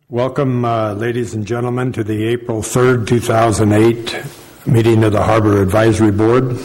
Welcome, ladies and gentlemen, to the April 3rd, 2008 meeting of the Harbor Advisory Board.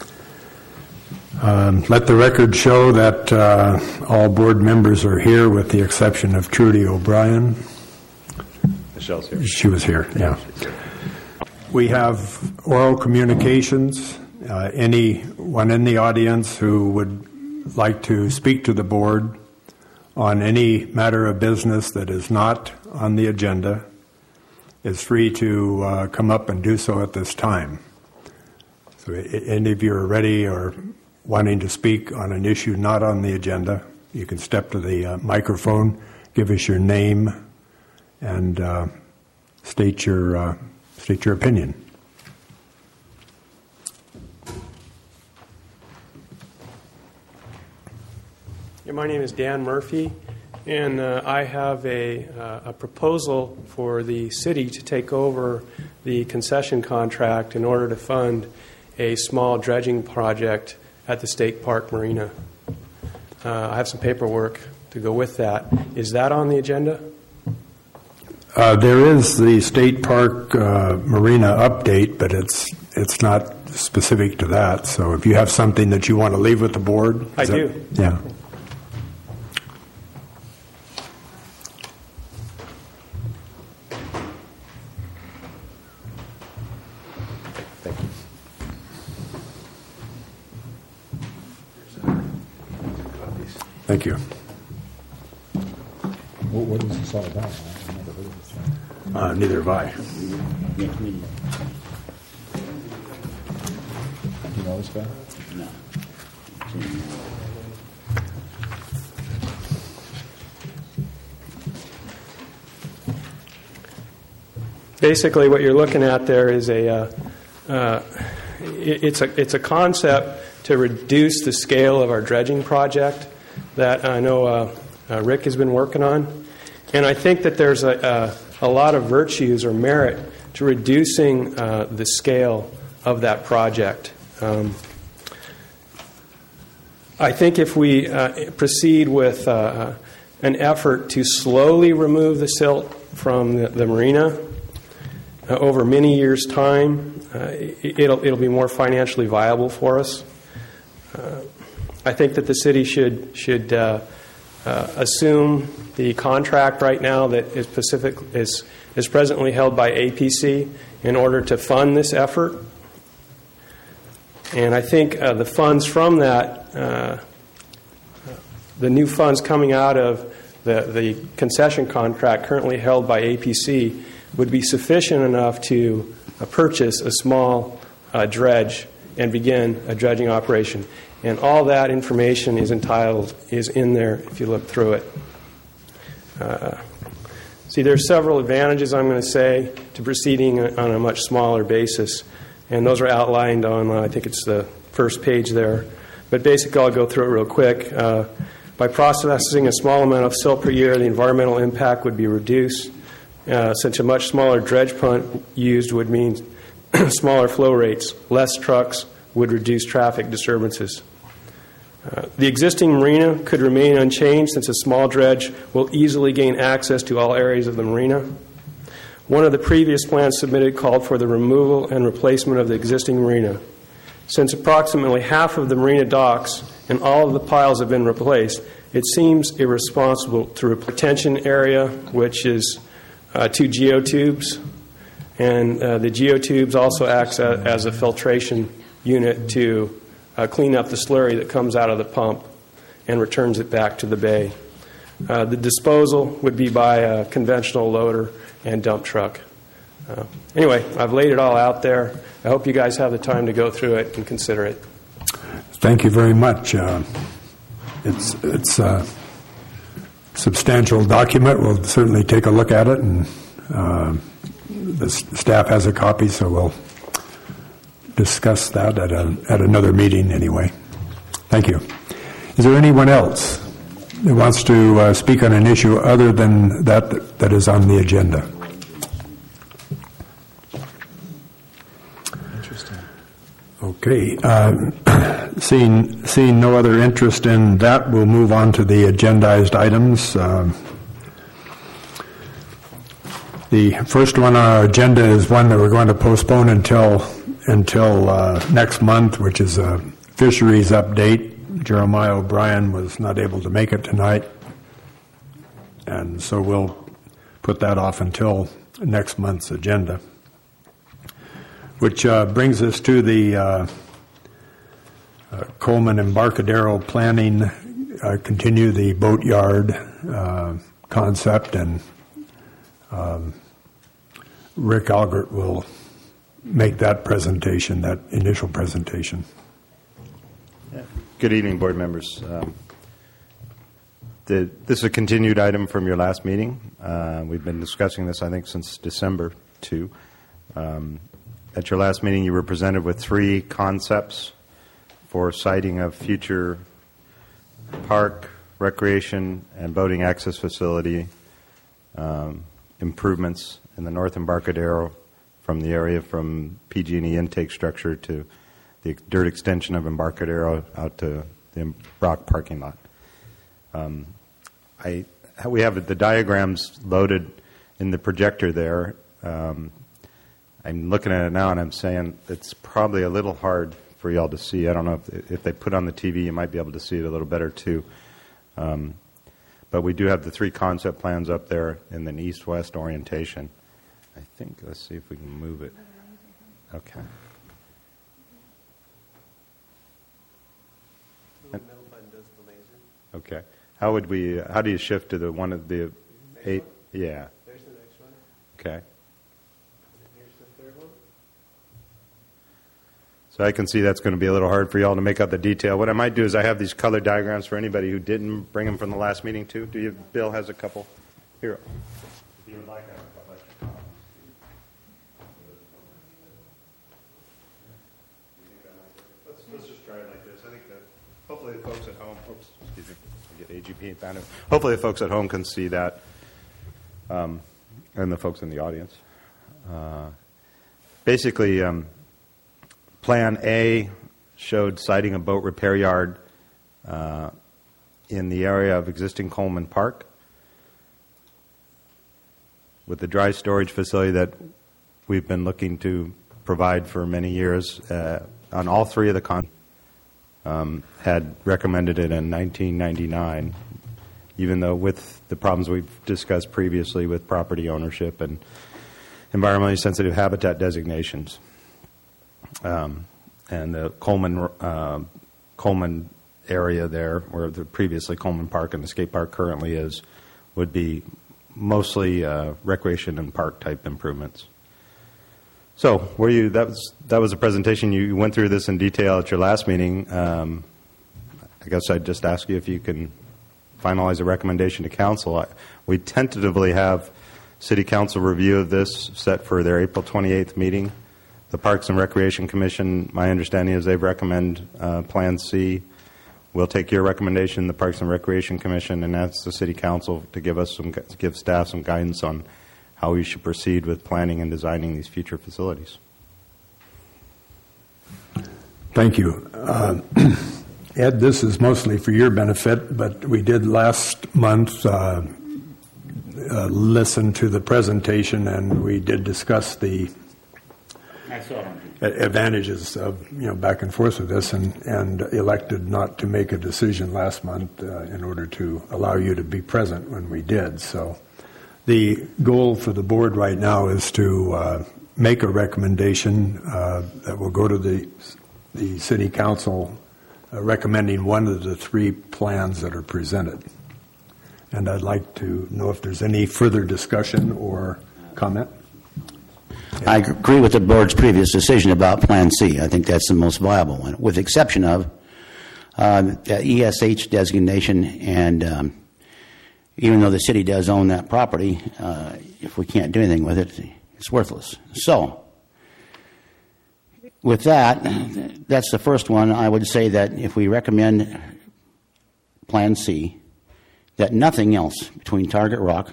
Let the record show that all board members are here with the exception of Trudy O'Brien. Michelle's here. She was here, yeah. We have oral communications. Anyone in the audience who would like to speak to the board on any matter of business that is not on the agenda is free to come up and do so at this time. So any of you are ready or wanting to speak on an issue not on the agenda, you can step to the microphone, give us your name, and state your opinion. Yeah, my name is Dan Murphy, and I have a proposal for the city to take over the concession contract in order to fund a small dredging project at the State Park Marina. I have some paperwork to go with that. Is that on the agenda? There is the State Park Marina update, but it's not specific to that. So if you have something that you want to leave with the board. I do. Yeah. Thank you. What is this all about? I've never heard of this one. Neither have I. Do you know this guy? No. Basically, what you're looking at there is it's a concept to reduce the scale of our dredging project that I know Rick has been working on. And I think that there's a lot of virtues or merit to reducing the scale of that project. I think if we proceed with an effort to slowly remove the silt from the marina over many years' time, it'll be more financially viable for us. I think that the city should assume the contract right now that is presently held by APC in order to fund this effort. And I think the funds from that, the new funds coming out of the concession contract currently held by APC would be sufficient enough to purchase a small dredge and begin a dredging operation. And all that information is in there if you look through it. See, there are several advantages, I'm going to say, to proceeding on a much smaller basis. And those are outlined on, I think it's the first page there. But basically, I'll go through it real quick. By processing a small amount of silt per year, the environmental impact would be reduced. Such a much smaller dredge pump used would mean smaller flow rates. Less trucks would reduce traffic disturbances. The existing marina could remain unchanged since a small dredge will easily gain access to all areas of the marina. One of the previous plans submitted called for the removal and replacement of the existing marina. Since approximately half of the marina docks and all of the piles have been replaced, it seems irresponsible to replace the retention area, which is 2 geotubes. And the geotubes also acts as a filtration unit to clean up the slurry that comes out of the pump and returns it back to the bay. The disposal would be by a conventional loader and dump truck. Anyway, I've laid it all out there. I hope you guys have the time to go through it and consider it. Thank you very much. It's a substantial document. We'll certainly take a look at it, and the staff has a copy, so we'll discuss that at another meeting anyway. Thank you. Is there anyone else who wants to speak on an issue other than that is on the agenda? Interesting. Okay. Seeing no other interest in that, we'll move on to the agendized items. The first one on our agenda is one that we're going to postpone until next month, which is a fisheries update. Jeremiah O'Brien was not able to make it tonight, and so we'll put that off until next month's agenda, which brings us to the Coleman Embarcadero planning, continue the boatyard concept, and Rick Algert will make that presentation, that initial presentation. Good evening, board members. This is a continued item from your last meeting. We've been discussing this, I think, since December 2. At your last meeting, you were presented with 3 concepts for siting of future park, recreation, and boating access facility improvements in the North Embarcadero from the area from PG&E intake structure to the dirt extension of Embarcadero out to the Brock parking lot. We have the diagrams loaded in the projector there. I'm looking at it now and I'm saying it's probably a little hard for y'all to see. I don't know if they put on the TV, you might be able to see it a little better too. But we do have the 3 concept plans up there in an east-west orientation. I think, let's see if we can move it. Okay. The middle button does the laser. Okay. How do you shift to the one of the 8? Yeah. There's the next one. Okay. And here's the third one. So I can see that's going to be a little hard for y'all to make out the detail. What I might do is I have these color diagrams for anybody who didn't bring them from the last meeting too. Bill has a couple. Here. If you would like, I have a couple extra copies. Let's just try it like this. I think that hopefully the folks at home, excuse me, I'll get AGP found it. Hopefully the folks at home can see that, and the folks in the audience. Basically, Plan A showed siting a boat repair yard in the area of existing Coleman Park with the dry storage facility that we've been looking to provide for many years. On all 3 of the had recommended it in 1999, even though with the problems we've discussed previously with property ownership and environmentally sensitive habitat designations. And the Coleman area there, where the previously Coleman Park and the skate park currently is, would be mostly recreation and park type improvements. So, that was a presentation. You went through this in detail at your last meeting. I guess I'd just ask you if you can finalize a recommendation to council. We tentatively have City Council review of this set for their April 28th meeting. The Parks and Recreation Commission, my understanding is they recommend Plan C. We'll take your recommendation, the Parks and Recreation Commission, and ask the City Council to give staff some guidance on how we should proceed with planning and designing these future facilities. Thank you. Ed, this is mostly for your benefit, but we did last month listen to the presentation, and we did discuss the advantages of back and forth with this, and elected not to make a decision last month in order to allow you to be present when we did. So the goal for the board right now is to make a recommendation that will go to the City Council recommending one of the 3 plans that are presented. And I'd like to know if there's any further discussion or comment. I agree with the board's previous decision about Plan C. I think that's the most viable one, with the exception of ESH designation. And even though the city does own that property, if we can't do anything with it, it's worthless. So, with that, that's the first one. I would say that if we recommend Plan C, that nothing else between Target Rock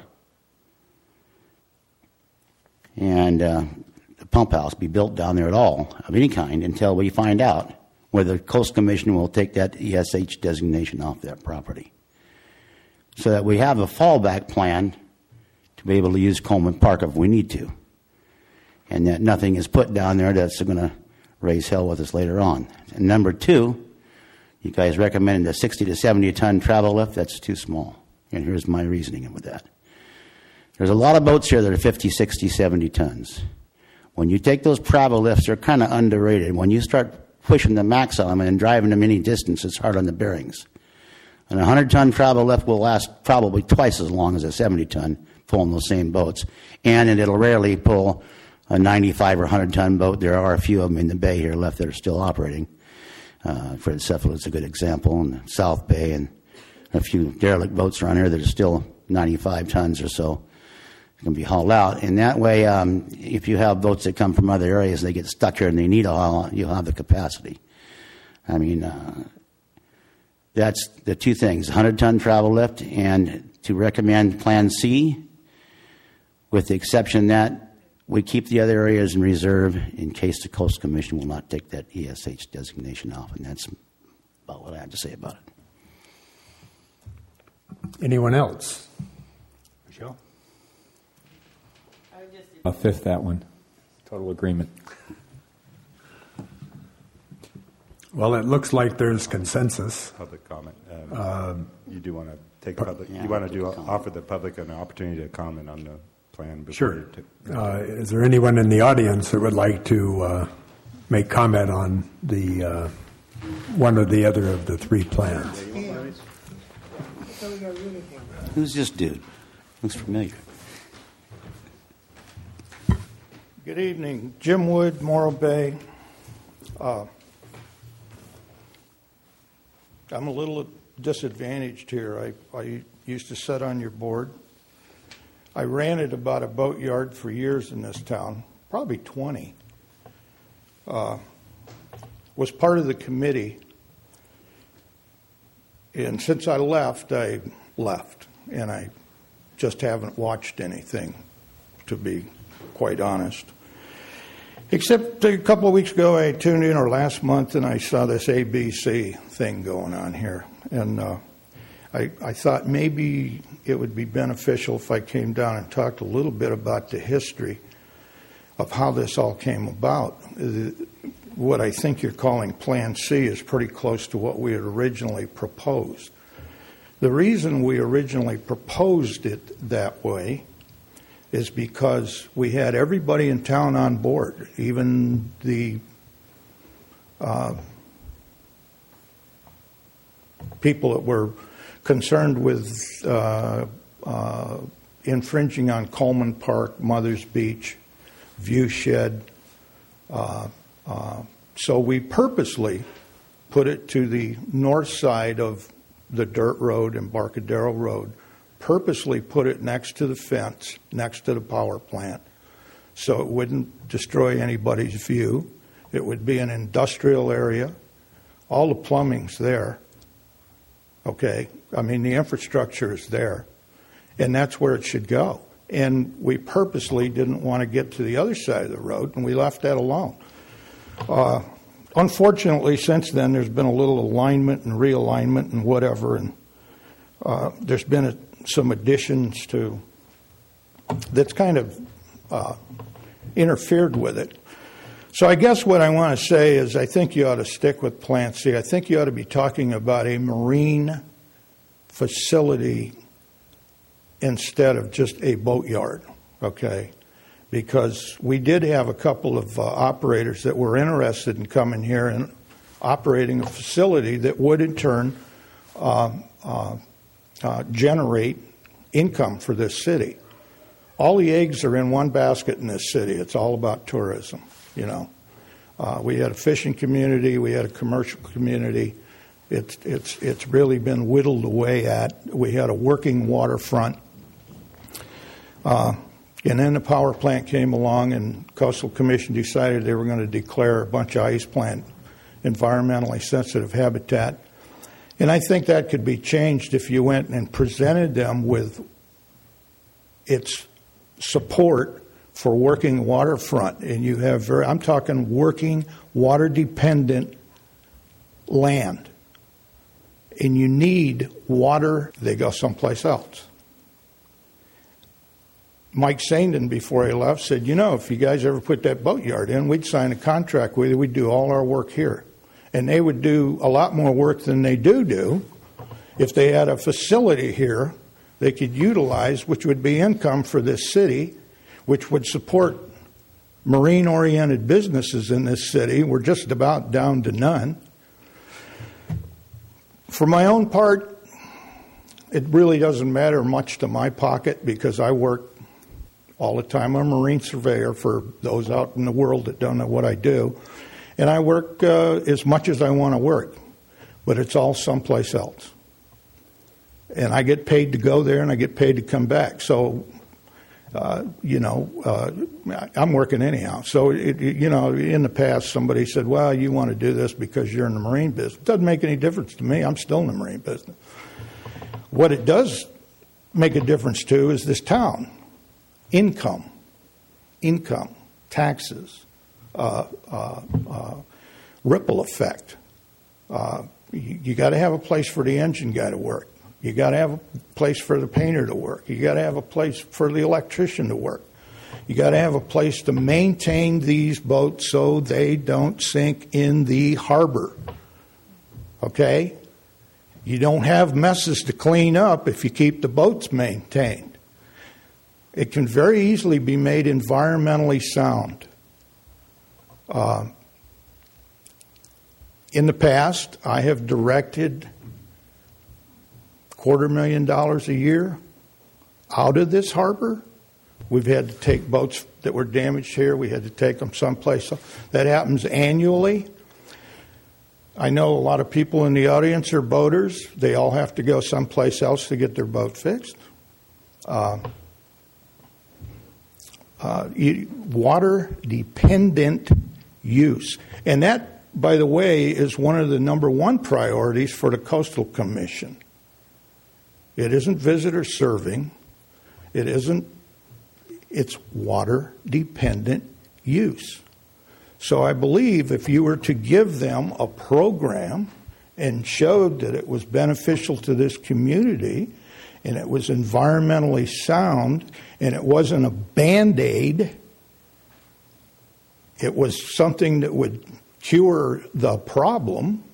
and the pump house be built down there at all of any kind until we find out whether the Coast Commission will take that ESH designation off that property, so that we have a fallback plan to to be able to use Coleman Park if we need to. And that nothing is put down there that's going to raise hell with us later on. And number two, you guys recommended a 60 to 70 ton travel lift. That's too small. And here's my reasoning with that. There's a lot of boats here that are 50, 60, 70 tons. When you take those travel lifts, they're kind of underrated. When you start pushing the max on them and driving them any distance, it's hard on the bearings. An 100-ton travel lift will last probably twice as long as a 70-ton pulling those same boats. And it'll rarely pull a 95 or 100-ton boat. There are a few of them in the bay here left that are still operating. Fred Cephala is a good example, in the South Bay, and a few derelict boats around here that are still 95 tons or so can be hauled out. And that way, if you have boats that come from other areas, they get stuck here and they need a haul, you'll have the capacity. I mean, that's the two things, 100-ton travel lift, and to recommend Plan C, with the exception that we keep the other areas in reserve in case the Coastal Commission will not take that ESH designation off. And that's about what I have to say about it. Anyone else? Michelle? I'll fifth that one. Total agreement. Well, it looks like there's consensus. Public comment. You do want to take public. You want to offer the public an opportunity to comment on the plan. Sure. Is there anyone in the audience that would like to make comment on the one or the other of the three plans? Who's this dude? Looks familiar. Good evening. Jim Wood, Morro Bay. I'm a little disadvantaged here. I used to sit on your board. I ran it about a boatyard for years in this town, probably 20. Was part of the committee. And since I left, and I just haven't watched anything, to be quite honest. Except a couple of weeks ago, I tuned in, or last month, and I saw this ABC thing going on here. And I thought maybe it would be beneficial if I came down and talked a little bit about the history of how this all came about. What I think you're calling Plan C is pretty close to what we had originally proposed. The reason we originally proposed it that way is because we had everybody in town on board, even the people that were concerned with infringing on Coleman Park, Mother's Beach, Viewshed. So we purposely put it to the north side of the dirt road, Embarcadero Road, purposely put it next to the fence, next to the power plant, so it wouldn't destroy anybody's view. It would be an industrial area. All the plumbing's there. Okay? I mean, the infrastructure is there. And that's where it should go. And we purposely didn't want to get to the other side of the road, and we left that alone. Unfortunately, since then, there's been a little alignment and realignment and whatever, and there's been some additions to that's kind of interfered with it. So I guess what I want to say is I think you ought to stick with Plan C. I think you ought to be talking about a marine facility instead of just a boatyard, okay? Because we did have a couple of operators that were interested in coming here and operating a facility that would in turn generate income for this city. All the eggs are in one basket in this city. It's all about tourism, you know. We had a fishing community. We had a commercial community. It's really been whittled away at. We had a working waterfront. And then the power plant came along, and Coastal Commission decided they were going to declare a bunch of ice plant environmentally sensitive habitat. And I think that could be changed if you went and presented them with its support for working waterfront. And you have I'm talking working water-dependent land. And you need water, they go someplace else. Mike Sandin, before he left, said, if you guys ever put that boatyard in, we'd sign a contract with you. We'd do all our work here. And they would do a lot more work than they do if they had a facility here they could utilize, which would be income for this city, which would support marine-oriented businesses in this city. We're just about down to none. For my own part, it really doesn't matter much to my pocket because I work all the time. I'm a marine surveyor for those out in the world that don't know what I do. And I work as much as I want to work, but it's all someplace else. And I get paid to go there and I get paid to come back. So, I'm working anyhow. So, in the past somebody said, well, you want to do this because you're in the marine business. It doesn't make any difference to me. I'm still in the marine business. What it does make a difference to is this town. Income, taxes, ripple effect. You got to have a place for the engine guy to work. You got to have a place for the painter to work. You got to have a place for the electrician to work. You got to have a place to maintain these boats so they don't sink in the harbor. Okay? You don't have messes to clean up if you keep the boats maintained. It can very easily be made environmentally sound. In the past, I have directed $250,000 a year out of this harbor. We've had to take boats that were damaged here. We had to take them someplace else. That happens annually. I know a lot of people in the audience are boaters. They all have to go someplace else to get their boat fixed. Water-dependent use. And that, by the way, is one of the number one priorities for the Coastal Commission. It isn't visitor serving. It's water-dependent use. So I believe if you were to give them a program and showed that it was beneficial to this community and it was environmentally sound and it wasn't a Band-Aid, it was something that would cure the problem,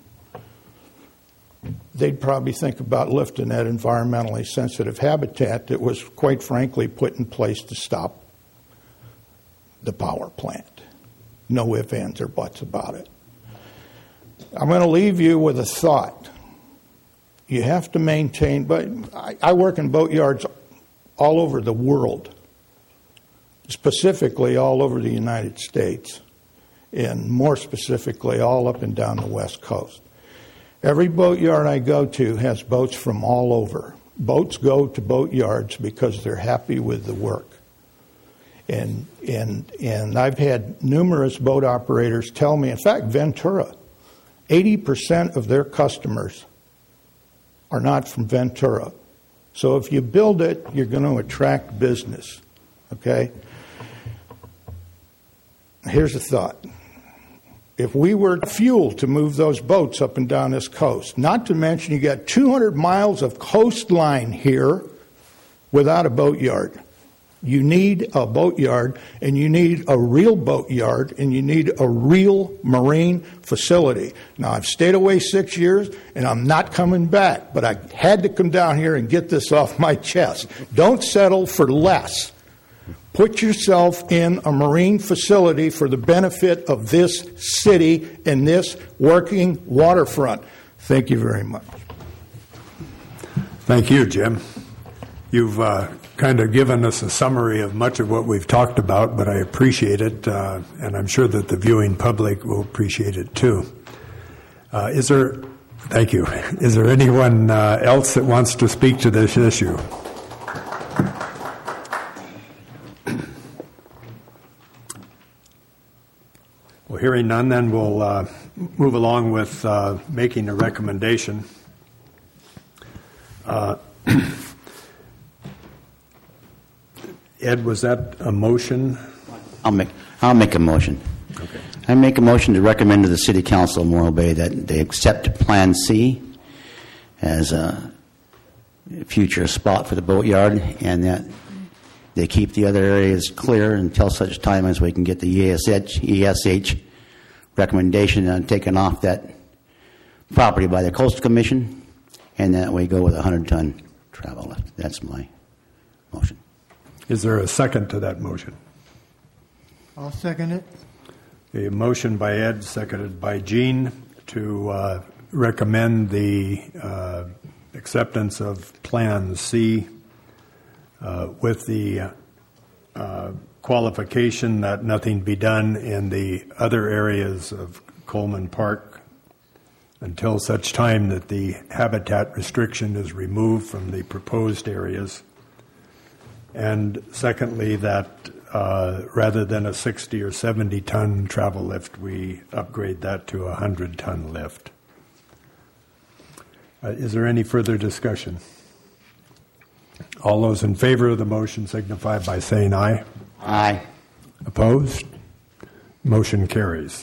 they'd probably think about lifting that environmentally sensitive habitat that was, quite frankly, put in place to stop the power plant. No ifs, ands, or buts about it. I'm going to leave you with a thought. You have to maintain, but I work in boatyards all over the world, specifically all over the United States, and more specifically all up and down the West Coast. Every boatyard I go to has boats from all over. Boats go to boatyards because they're happy with the work. And I've had numerous boat operators tell me, in fact, Ventura, 80% of their customers are not from Ventura. So if you build it, you're going to attract business. Okay? Here's a thought. If we were fuel to move those boats up and down this coast, not to mention you got 200 miles of coastline here without a boatyard. You need a boatyard, and you need a real boatyard, and you need a real marine facility. Now, I've stayed away 6 years, and I'm not coming back, but I had to come down here and get this off my chest. Don't settle for less. Put yourself in a marine facility for the benefit of this city and this working waterfront. Thank you very much. Thank you, Jim. You've kind of given us a summary of much of what we've talked about, but I appreciate it, and I'm sure that the viewing public will appreciate it too. Thank you. Is there anyone else that wants to speak to this issue? Well, hearing none, then we'll move along with making a recommendation. Ed, was that a motion? I'll make a motion. Okay. I make a motion to recommend to the City Council of Morro Bay that they accept Plan C as a future spot for the boatyard, and that they keep the other areas clear until such time as we can get the ESH recommendation taken off that property by the Coastal Commission, and that we go with a 100-ton travel lift. That's my motion. Is there a second to that motion? I'll second it. A motion by Ed, seconded by Gene, to recommend the acceptance of Plan C with the qualification that nothing be done in the other areas of Coleman Park until such time that the habitat restriction is removed from the proposed areas. And secondly, that rather than a 60 or 70-ton travel lift, we upgrade that to a 100-ton lift. Is there any further discussion? All those in favor of the motion signify by saying aye. Aye. Opposed? Motion carries.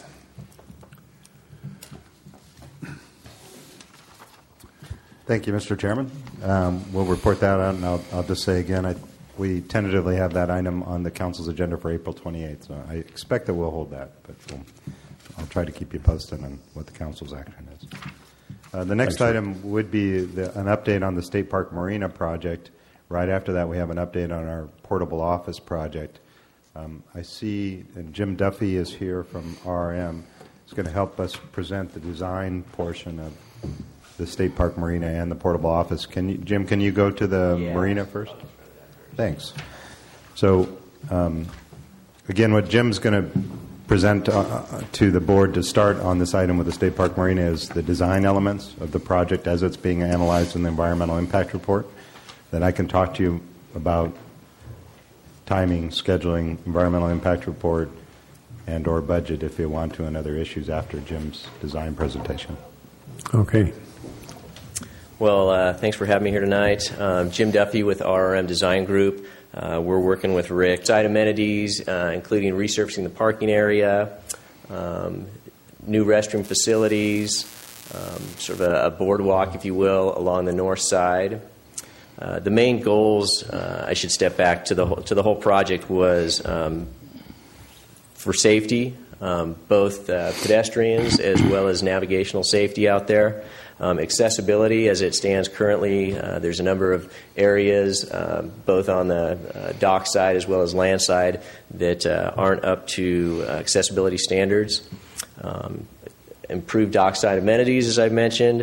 Thank you, Mr. Chairman. We'll report that out, and I'll just say again, we tentatively have that item on the council's agenda for April 28th, so I expect that we'll hold that, but I'll try to keep you posted on what the council's action is. The next item would be an update on the State Park Marina project. Right after that, we have an update on our portable office project. I see Jim Duffy is here from RRM. He's going to help us present the design portion of the State Park Marina and the portable office. Jim, can you go to the marina first? Thanks. So, again, what Jim's going to present to the board to start on this item with the State Park Marina is the design elements of the project as it's being analyzed in the environmental impact report. Then I can talk to you about timing, scheduling, environmental impact report, and or budget if you want to, and other issues after Jim's design presentation. Okay. Well, thanks for having me here tonight. Jim Duffy with RRM Design Group. We're working with Rick. Site amenities, including resurfacing the parking area, new restroom facilities, sort of a boardwalk, if you will, along the north side. The main goals, I should step back to the whole project, was for safety, both pedestrians as well as navigational safety out there. Accessibility, as it stands currently, there's a number of areas, both on the dock side as well as land side, that aren't up to accessibility standards. Improved dockside amenities, as I've mentioned,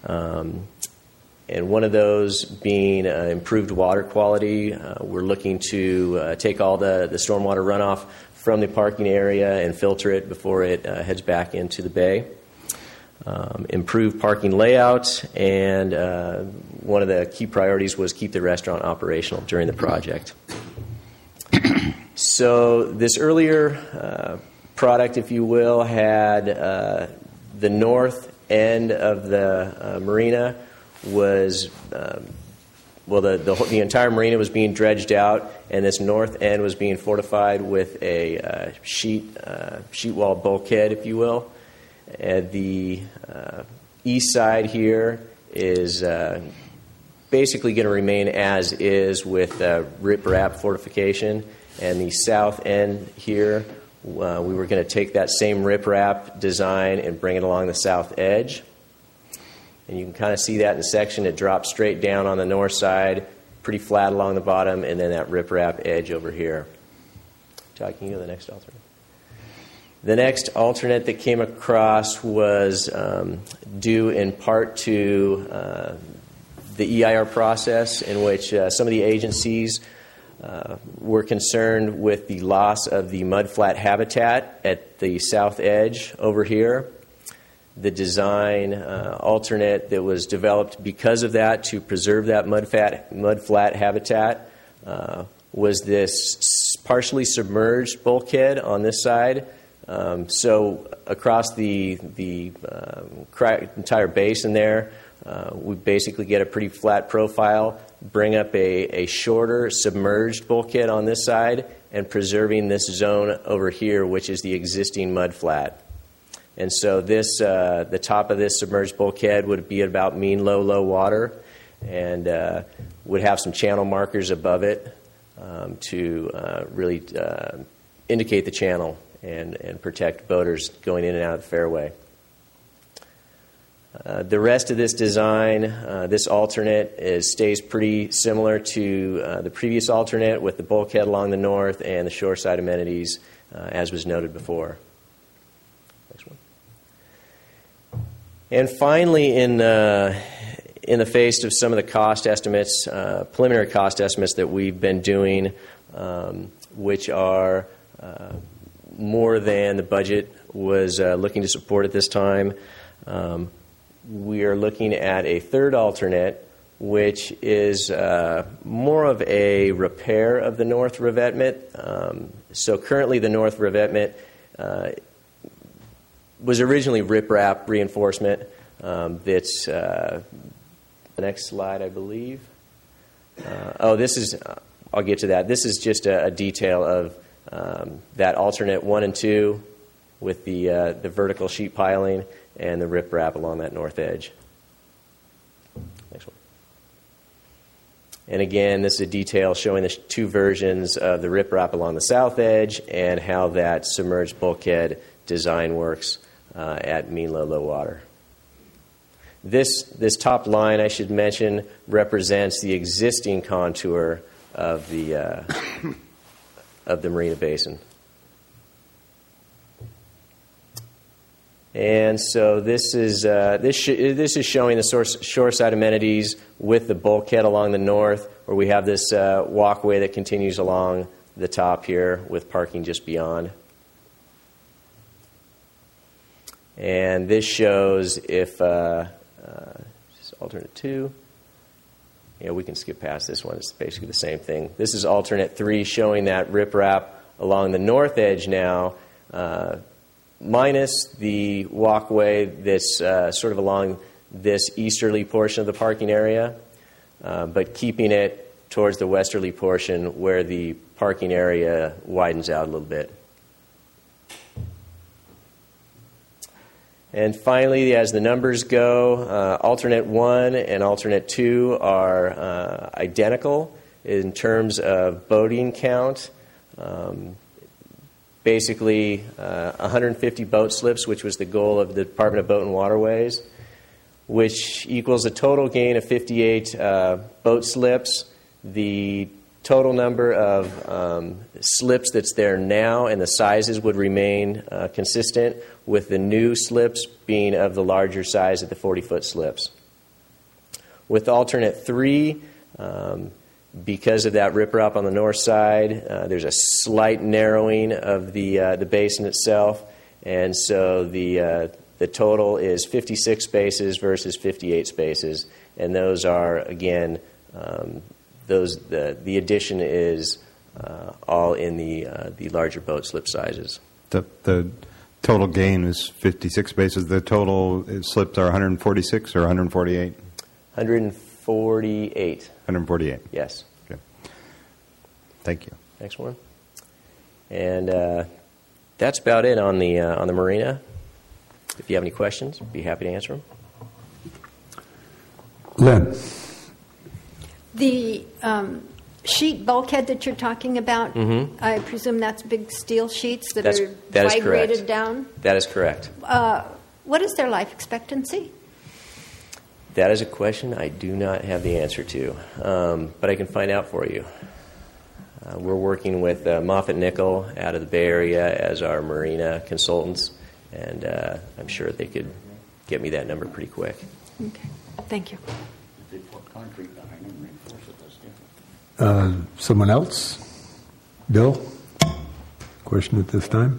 and one of those being improved water quality. We're looking to take all the stormwater runoff from the parking area and filter it before it heads back into the bay. Improve parking layout, and one of the key priorities was keep the restaurant operational during the project. So this earlier product, if you will, had the north end of the marina was, the entire marina was being dredged out, and this north end was being fortified with a sheet wall bulkhead, if you will. The east side here is basically going to remain as is with riprap fortification, and the south end here, we were going to take that same riprap design and bring it along the south edge. And you can kind of see that in the section. It drops straight down on the north side, pretty flat along the bottom, and then that riprap edge over here. Todd, can you go to the next alternate? The next alternate that came across was due in part to the EIR process, in which some of the agencies were concerned with the loss of the mudflat habitat at the south edge over here. The design alternate that was developed because of that, to preserve that mudflat habitat, was this partially submerged bulkhead on this side. So across the entire basin there, we basically get a pretty flat profile, bring up a shorter submerged bulkhead on this side, and preserving this zone over here, which is the existing mudflat. And so this, the top of this submerged bulkhead would be at about mean low water, and would have some channel markers above it. to really indicate the channel and protect boaters going in and out of the fairway. The rest of this design, this alternate, stays pretty similar to the previous alternate, with the bulkhead along the north and the shoreside amenities, as was noted before. Next one. And finally, in the face of some of the cost estimates, preliminary cost estimates that we've been doing, which are more than the budget was looking to support at this time, we are looking at a third alternate, which is more of a repair of the north revetment. So currently the north revetment was originally riprap reinforcement. That's the next slide, I believe. This is, I'll get to that. This is just a detail of that alternate 1 and 2 with the vertical sheet piling and the riprap along that north edge. Next one. And again, this is a detail showing the two versions of the riprap along the south edge and how that submerged bulkhead design works at mean low water. This top line, I should mention, represents the existing contour of the marina basin. And so this is showing the shoreside amenities with the bulkhead along the north, where we have this walkway that continues along the top here with parking just beyond. And this shows if just alternate 2. Yeah, we can skip past this one. It's basically the same thing. This is alternate 3, showing that riprap along the north edge now, minus the walkway that's sort of along this easterly portion of the parking area, but keeping it towards the westerly portion where the parking area widens out a little bit. And finally, as the numbers go, alternate 1 and alternate 2 are identical in terms of boating count. Basically, 150 boat slips, which was the goal of the Department of Boat and Waterways, which equals a total gain of 58 boat slips. The total number of slips that's there now and the sizes would remain consistent, with the new slips being of the larger size at the 40-foot slips. With alternate 3, because of that riprap on the north side, there's a slight narrowing of the basin itself, and so the total is 56 spaces versus 58 spaces, and those are, again, the addition is all in the larger boat slip sizes. The total gain is 56 spaces. The total slips are 146 or 148? 148. 148. Yes. Okay. Thank you. Next one. And that's about it on the marina. If you have any questions, I'd be happy to answer them. Lynn. The sheet bulkhead that you're talking about, I presume that's big steel sheets that are vibrated down? That is correct. What is their life expectancy? That is a question I do not have the answer to, but I can find out for you. We're working with Moffitt Nickel out of the Bay Area as our marina consultants, and I'm sure they could get me that number pretty quick. Okay, thank you. They put concrete behind them and reinforce it, that's different. Someone else? Bill? Question at this time?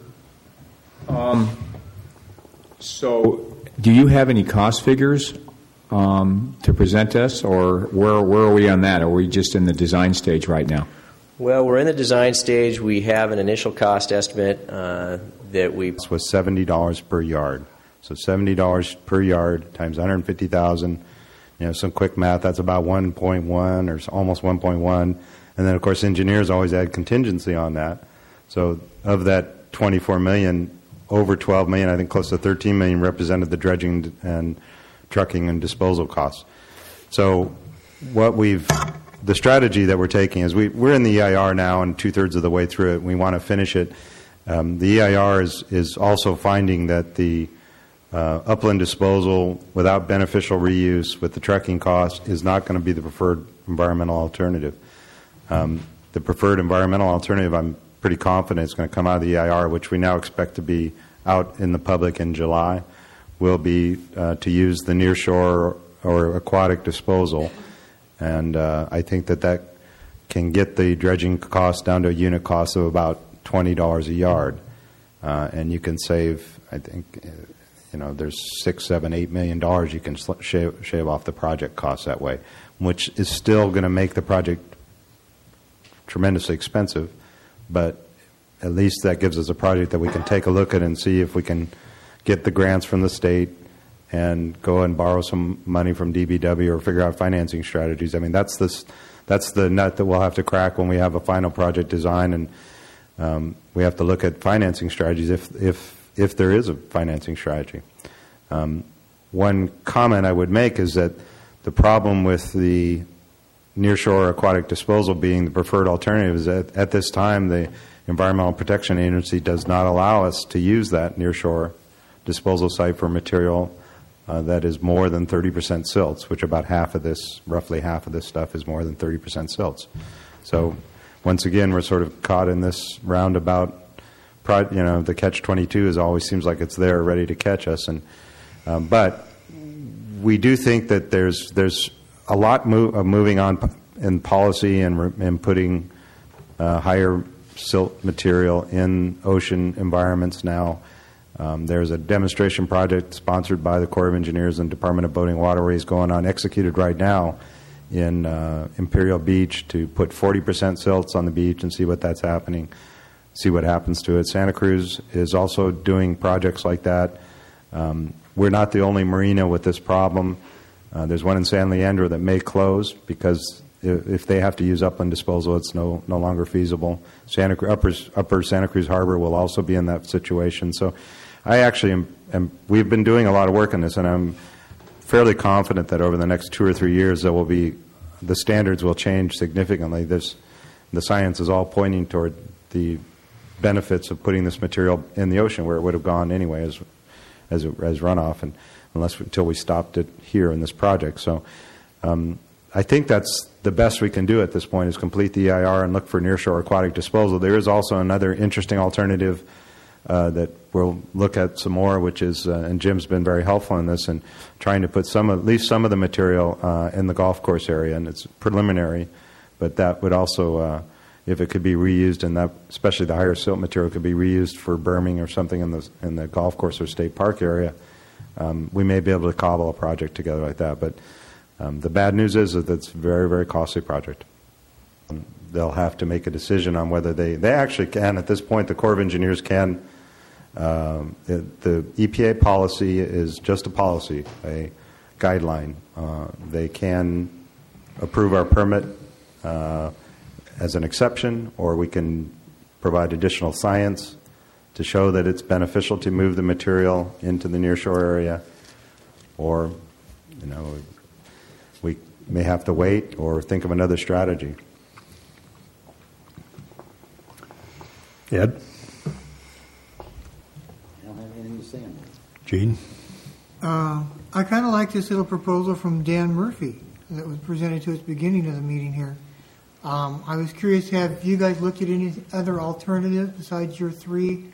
So, do you have any cost figures to present us, or where are we on that? Are we just in the design stage right now? Well, we're in the design stage. We have an initial cost estimate that we... This was $70 per yard. So $70 per yard times 150,000. Some quick math, that's about 1.1 or almost 1.1. And then, of course, engineers always add contingency on that. So of that 24 million, over 12 million, I think close to 13 million represented the dredging and trucking and disposal costs. So what we've the strategy that we're taking is we're in the EIR now and 2/3 of the way through it. We want to finish it. The EIR is also finding that the upland disposal without beneficial reuse with the trucking cost is not going to be the preferred environmental alternative. The preferred environmental alternative, I'm pretty confident, is going to come out of the EIR, which we now expect to be out in the public in July, will be to use the nearshore or aquatic disposal. And I think that can get the dredging cost down to a unit cost of about $20 a yard. And you can save, I think, there's $6, $7, $8 million you can shave off the project cost that way, which is still going to make the project tremendously expensive, but at least that gives us a project that we can take a look at and see if we can get the grants from the state and go and borrow some money from DBW or figure out financing strategies. I mean, that's the nut that we'll have to crack when we have a final project design, and we have to look at financing strategies if there is a financing strategy. One comment I would make is that the problem with the nearshore aquatic disposal being the preferred alternative is that at this time the Environmental Protection Agency does not allow us to use that nearshore disposal site for material that is more than 30% silts, which about roughly half of this stuff is more than 30% silts. So once again, we're sort of caught in this roundabout. The catch-22 is always seems like it's there, ready to catch us. But we do think that there's a lot of moving on in policy and putting higher silt material in ocean environments now. There's a demonstration project sponsored by the Corps of Engineers and Department of Boating and Waterways going on, executed right now in Imperial Beach to put 40% silts on the beach and see what that's happening, see what happens to it. Santa Cruz is also doing projects like that. We're not the only marina with this problem. There's one in San Leandro that may close because if they have to use upland disposal, it's no longer feasible. Upper Santa Cruz Harbor will also be in that situation. So I actually we've been doing a lot of work on this, and I'm fairly confident that over the next 2 or 3 years the standards will change significantly. The science is all pointing toward the benefits of putting this material in the ocean where it would have gone anyway as runoff, and until we stopped it here in this project. So I think that's the best we can do at this point is complete the EIR and look for nearshore aquatic disposal. There is also another interesting alternative that we'll look at some more, which is, and Jim's been very helpful in this, and trying to put at least some of the material in the golf course area, and it's preliminary, but that would also, if it could be reused, and that, especially the higher silt material, could be reused for berming or something in the golf course or state park area. We may be able to cobble a project together like that, but the bad news is that it's a very, very costly project. They'll have to make a decision on whether they actually can. At this point, the Corps of Engineers can. The EPA policy is just a policy, a guideline. They can approve our permit as an exception, or we can provide additional science to show that it's beneficial to move the material into the nearshore area, or we may have to wait or think of another strategy. Ed? I don't have anything to say on that. Gene? I kind of like this little proposal from Dan Murphy that was presented to us at the beginning of the meeting here. I was curious, have you guys looked at any other alternatives besides your three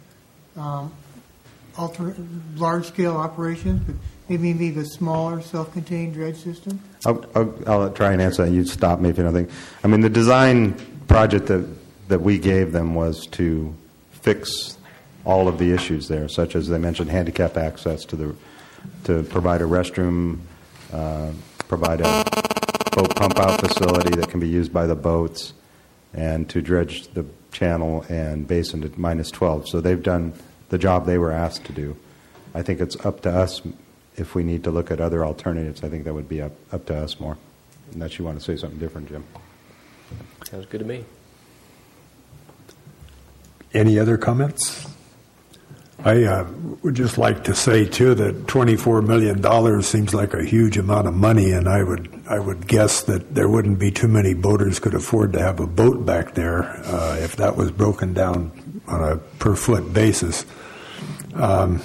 large-scale operations, but maybe the smaller self-contained dredge system? I'll try and answer that. You stop me if you don't think. I mean, the design project that we gave them was to fix all of the issues there, such as they mentioned handicap access to provide a restroom, provide a boat pump-out facility that can be used by the boats, and to dredge the channel and basin to -12. So they've done the job they were asked to do. I think it's up to us if we need to look at other alternatives. I think that would be up to us more. Unless you want to say something different, Jim. Sounds good to me. Any other comments? I would just like to say, too, that $24 million seems like a huge amount of money, and I would guess that there wouldn't be too many boaters could afford to have a boat back there if that was broken down on a per-foot basis. I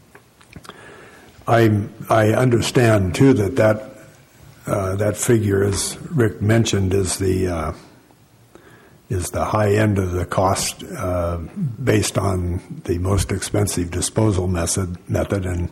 understand, too, that figure, as Rick mentioned, is the high end of the cost based on the most expensive disposal method, and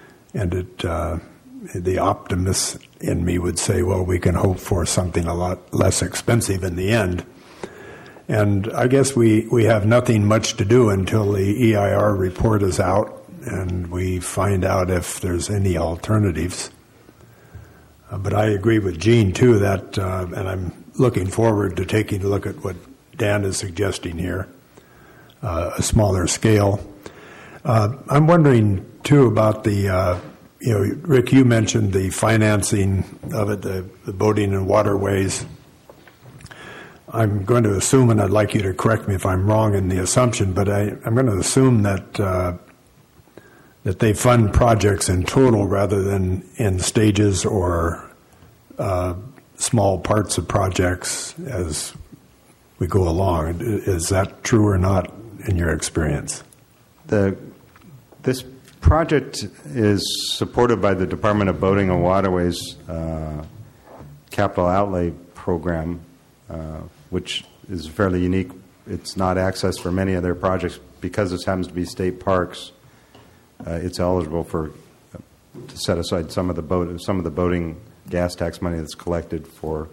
the optimist in me would say, well, we can hope for something a lot less expensive in the end. And I guess we have nothing much to do until the EIR report is out and we find out if there's any alternatives. But I agree with Gene, too, that, and I'm looking forward to taking a look at what Dan is suggesting here, a smaller scale. I'm wondering, too, about the, Rick, you mentioned the financing of it, the boating and waterways. I'm going to assume, and I'd like you to correct me if I'm wrong in the assumption, but I'm going to assume that they fund projects in total rather than in stages or small parts of projects as we go along. Is that true or not in your experience? This project is supported by the Department of Boating and Waterways capital outlay program, which is fairly unique. It's not accessed for many of their projects because this happens to be state parks. It's eligible to set aside some of the boating gas tax money that's collected for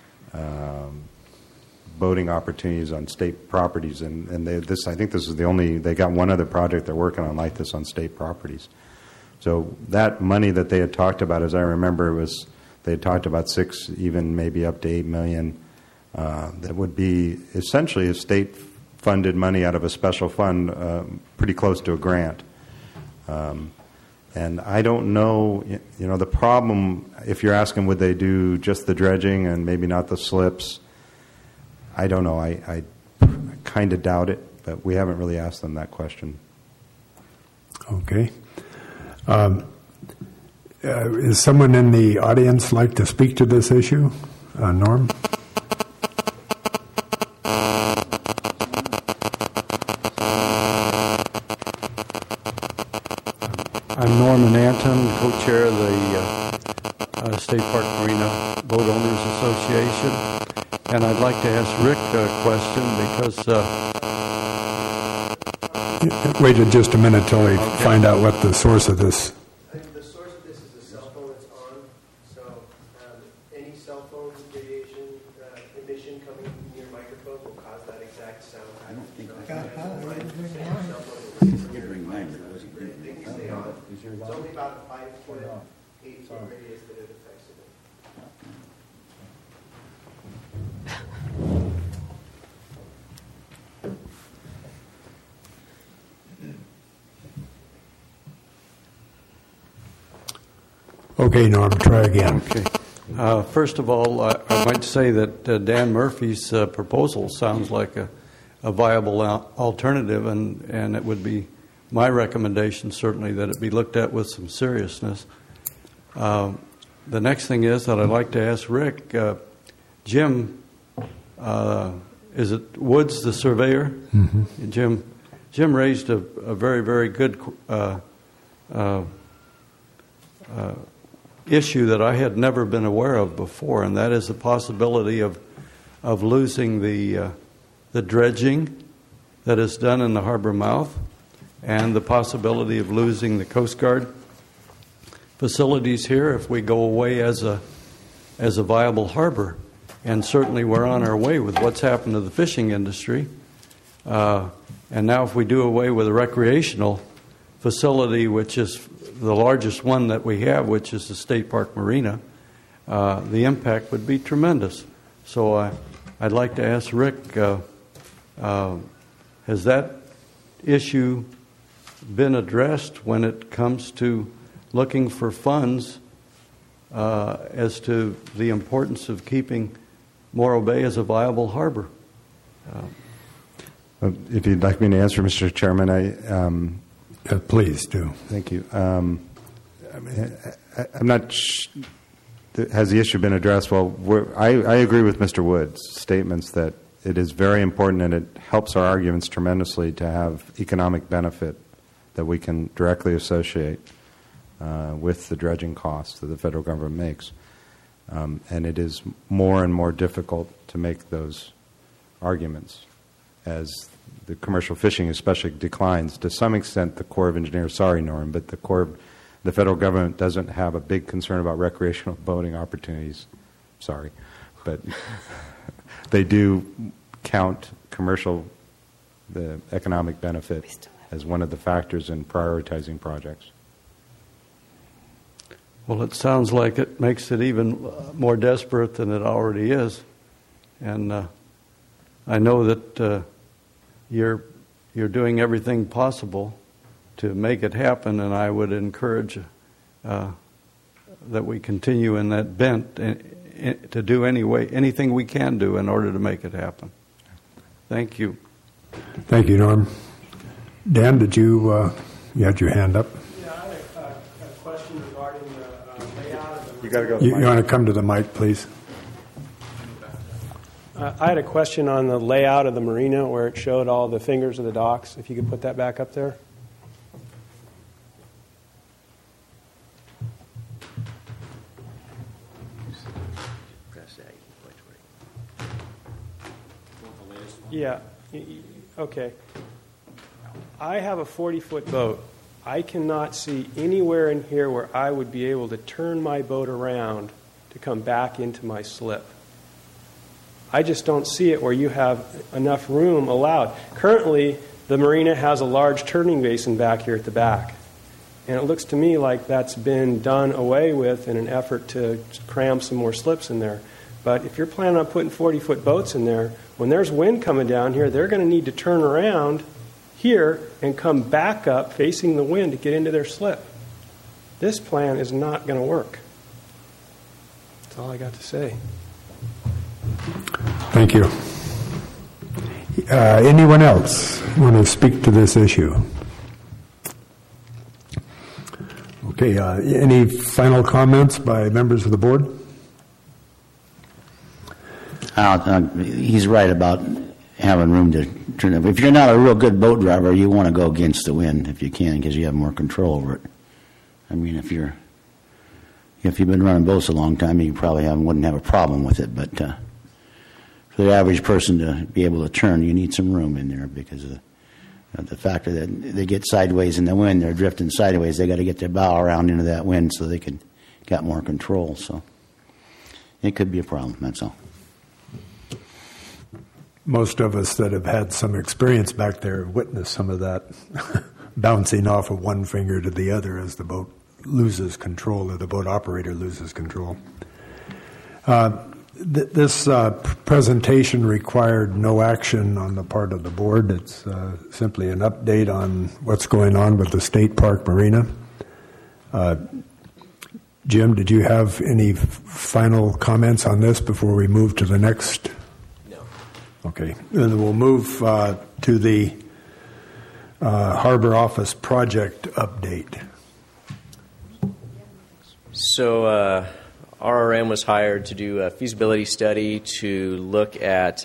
boating opportunities on state properties, and I think this is the only. They got one other project they're working on like this on state properties. So that money that they had talked about, as I remember, they had talked about $6, even maybe up to $8 million. That would be essentially a state-funded money out of a special fund, pretty close to a grant. And I don't know, the problem, if you're asking would they do just the dredging and maybe not the slips, I don't know. I kind of doubt it, but we haven't really asked them that question. Okay. Is someone in the audience like to speak to this issue? Norm? I'm Norman Anton, co-chair of the State Park Marina Boat Owners Association, and I'd like to ask Rick a question because... Wait just a minute till we find out what the source of this... The source of this is a cell phone that's on, so any cell phone radiation emission coming from your microphone will cause that exact sound. I don't think it's only about a 5-foot, 8-foot radius that it affects it. Okay, Norm, try again. Okay. First of all, I might say that Dan Murphy's proposal sounds like a viable alternative, and it would be my recommendation, certainly, that it be looked at with some seriousness. The next thing is that I'd like to ask Rick, Jim, is it Woods, the surveyor? Mm-hmm. Jim raised a very, very good issue that I had never been aware of before, and that is the possibility of losing the dredging that is done in the harbor mouth, and the possibility of losing the Coast Guard facilities here if we go away as a viable harbor. And certainly we're on our way with what's happened to the fishing industry. And now if we do away with a recreational facility, which is the largest one that we have, which is the State Park Marina, the impact would be tremendous. So I'd like to ask Rick, has that issue been addressed when it comes to looking for funds as to the importance of keeping Morro Bay as a viable harbor? If you'd like me to answer, Mr. Chairman, Please do. Thank you. I'm not. Has the issue been addressed? Well, I agree with Mr. Wood's statements that it is very important and it helps our arguments tremendously to have economic benefit that we can directly associate with the dredging costs that the federal government makes. And it is more and more difficult to make those arguments as the commercial fishing especially declines. To some extent, the Corps of Engineers, sorry, Norm, but the federal government doesn't have a big concern about recreational boating opportunities. Sorry. But they do count the economic benefit as one of the factors in prioritizing projects. Well, it sounds like it makes it even more desperate than it already is. And I know that you're doing everything possible to make it happen, and I would encourage that we continue in that bent to do anything we can do in order to make it happen. Thank you. Thank you, Norm. Dan, did you had your hand up? Yeah, I had a question regarding the layout of the... You got to go. You want to come to the mic, please? I had a question on the layout of the marina where it showed all the fingers of the docks. If you could put that back up there. Yeah. Okay. I have a 40-foot boat. I cannot see anywhere in here where I would be able to turn my boat around to come back into my slip. I just don't see it where you have enough room allowed. Currently, the marina has a large turning basin back here at the back. And it looks to me like that's been done away with in an effort to cram some more slips in there. But if you're planning on putting 40-foot boats in there, when there's wind coming down here, they're going to need to turn around here and come back up facing the wind to get into their slip. This plan is not going to work. That's all I got to say. Thank you. Anyone else want to speak to this issue? Okay. Any final comments by members of the board? He's right about having room to turn it. If you're not a real good boat driver, you want to go against the wind if you can, because you have more control over it. I mean, if you've been running boats a long time, you probably wouldn't have a problem with it. But for the average person to be able to turn, you need some room in there because of the factor that they get sideways in the wind. They're drifting sideways. They got to get their bow around into that wind so they can get more control. So it could be a problem. That's all. Most of us that have had some experience back there have witnessed some of that bouncing off of one finger to the other as the boat loses control or the boat operator loses control. This presentation required no action on the part of the board. It's simply an update on what's going on with the State Park Marina. Jim, did you have any final comments on this before we move to the next? Okay, then we'll move to the Harbor Office project update. So RRM was hired to do a feasibility study to look at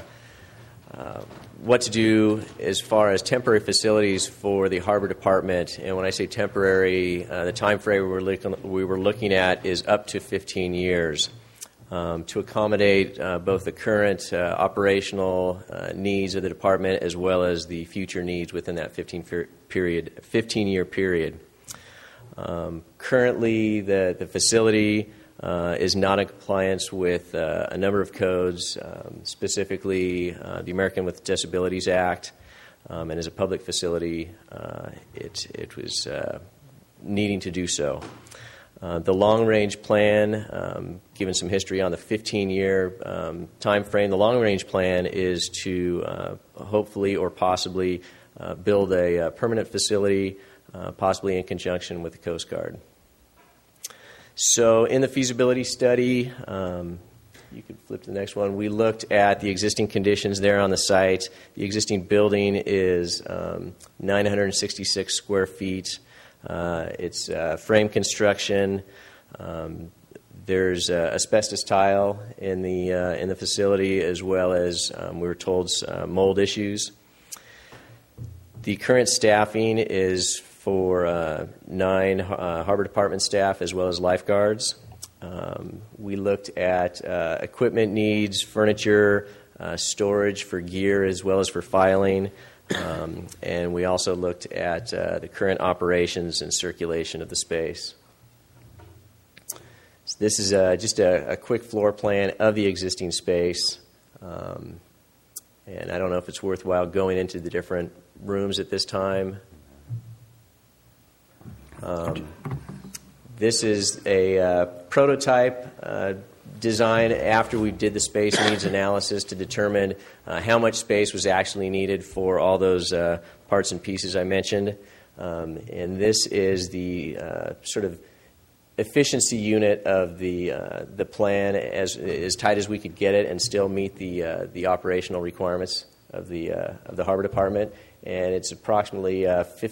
what to do as far as temporary facilities for the Harbor Department. And when I say temporary, the time frame we were looking at is up to 15 years. To accommodate both the current operational needs of the department as well as the future needs within that 15-year period. Currently, the facility is not in compliance with a number of codes, specifically the American with Disabilities Act, and as a public facility, it was needing to do so. The long-range plan, given some history on the 15-year time frame, the long-range plan is to hopefully or possibly build a permanent facility, possibly in conjunction with the Coast Guard. So in the feasibility study, You could flip to the next one. We looked at the existing conditions there on the site. The existing building is 966 square feet. It's frame construction. There's asbestos tile in the facility, as well as we were told mold issues. The current staffing is for 9 Harbor Department staff as well as lifeguards. We looked at equipment needs, furniture, storage for gear as well as for filing, and we also looked at the current operations and circulation of the space. So this is just a quick floor plan of the existing space, and I don't know if it's worthwhile going into the different rooms at this time. This is a prototype design after we did the space needs analysis to determine how much space was actually needed for all those parts and pieces I mentioned. And this is the sort of efficiency unit of the plan, as tight as we could get it and still meet the operational requirements of the Harbor Department. And it's approximately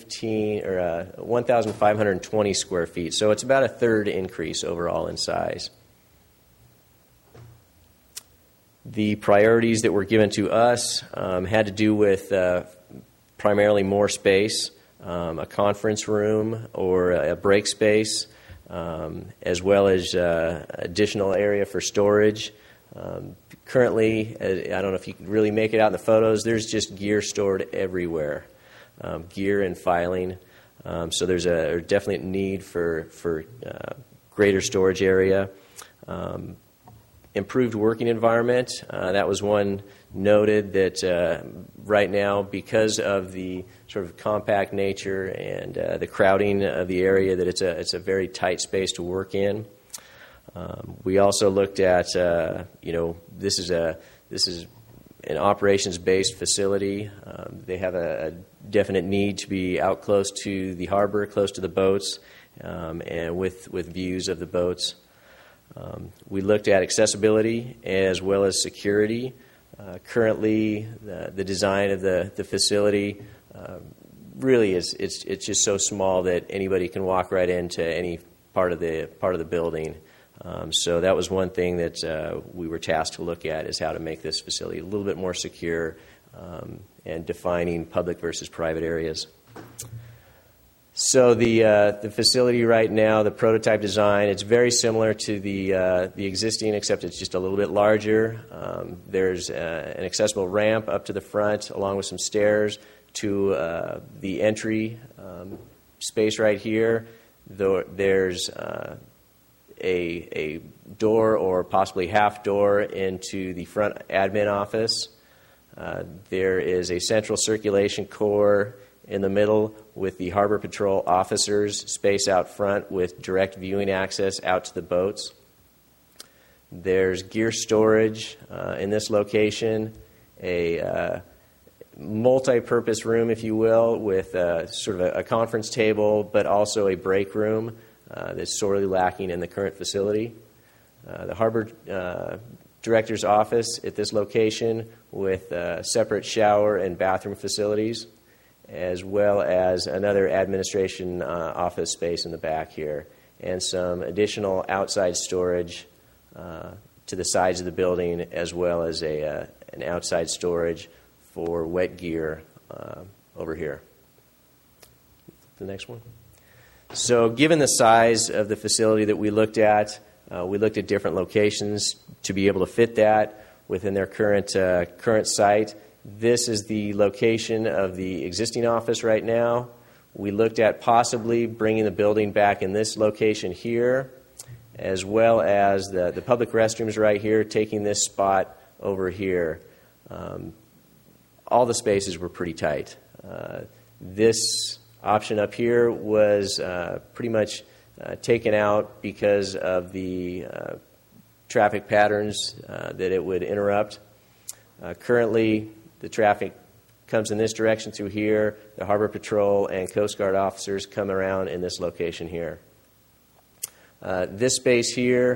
1,520 square feet. So it's about a third increase overall in size. The priorities that were given to us had to do with primarily more space, a conference room or a break space, as well as additional area for storage. Currently, I don't know if you can really make it out in the photos, there's just gear stored everywhere, gear and filing. So there's a definite need for greater storage area. Improved working environment, that was one noted that right now, because of the sort of compact nature and the crowding of the area, that it's a very tight space to work in. We also looked at, this is an operations-based facility. They have a definite need to be out close to the harbor, close to the boats, and with views of the boats. We looked at accessibility as well as security. Currently, the design of the facility really it's just so small that anybody can walk right into any part of the building. So that was one thing that we were tasked to look at, is how to make this facility a little bit more secure and defining public versus private areas. So the facility right now, the prototype design, it's very similar to the existing, except it's just a little bit larger. There's an accessible ramp up to the front, along with some stairs to the entry space right here. There's a door or possibly half door into the front admin office. There is a central circulation core in the middle with the Harbor Patrol officers' space out front with direct viewing access out to the boats. There's gear storage in this location, a multi-purpose room, if you will, with sort of a conference table, but also a break room that's sorely lacking in the current facility. The Harbor Director's office at this location with separate shower and bathroom facilities, as well as another administration office space in the back here, and some additional outside storage to the sides of the building, as well as an outside storage for wet gear over here. The next one. So given the size of the facility that we looked at different locations to be able to fit that within their current site. This is the location of the existing office right now. We looked at possibly bringing the building back in this location here, as well as the public restrooms right here, taking this spot over here. All the spaces were pretty tight. This option up here was pretty much taken out because of the traffic patterns that it would interrupt. Currently, the traffic comes in this direction through here. The Harbor Patrol and Coast Guard officers come around in this location here. This space here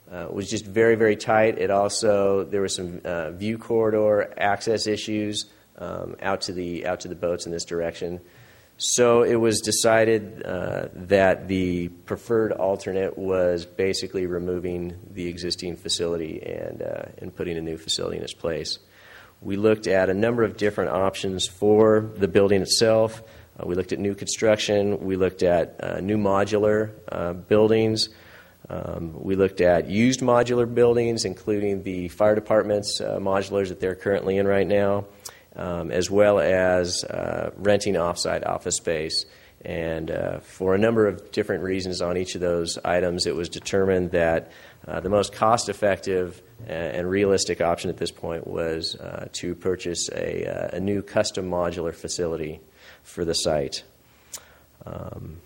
was just very, very tight. It also, there were some view corridor access issues out to the boats in this direction. So it was decided that the preferred alternate was basically removing the existing facility and putting a new facility in its place. We looked at a number of different options for the building itself. We looked at new construction. We looked at new modular buildings. We looked at used modular buildings, including the fire department's modulars that they're currently in right now, as well as renting off-site office space. And for a number of different reasons on each of those items, it was determined that the most cost-effective and realistic option at this point was to purchase a new custom modular facility for the site. You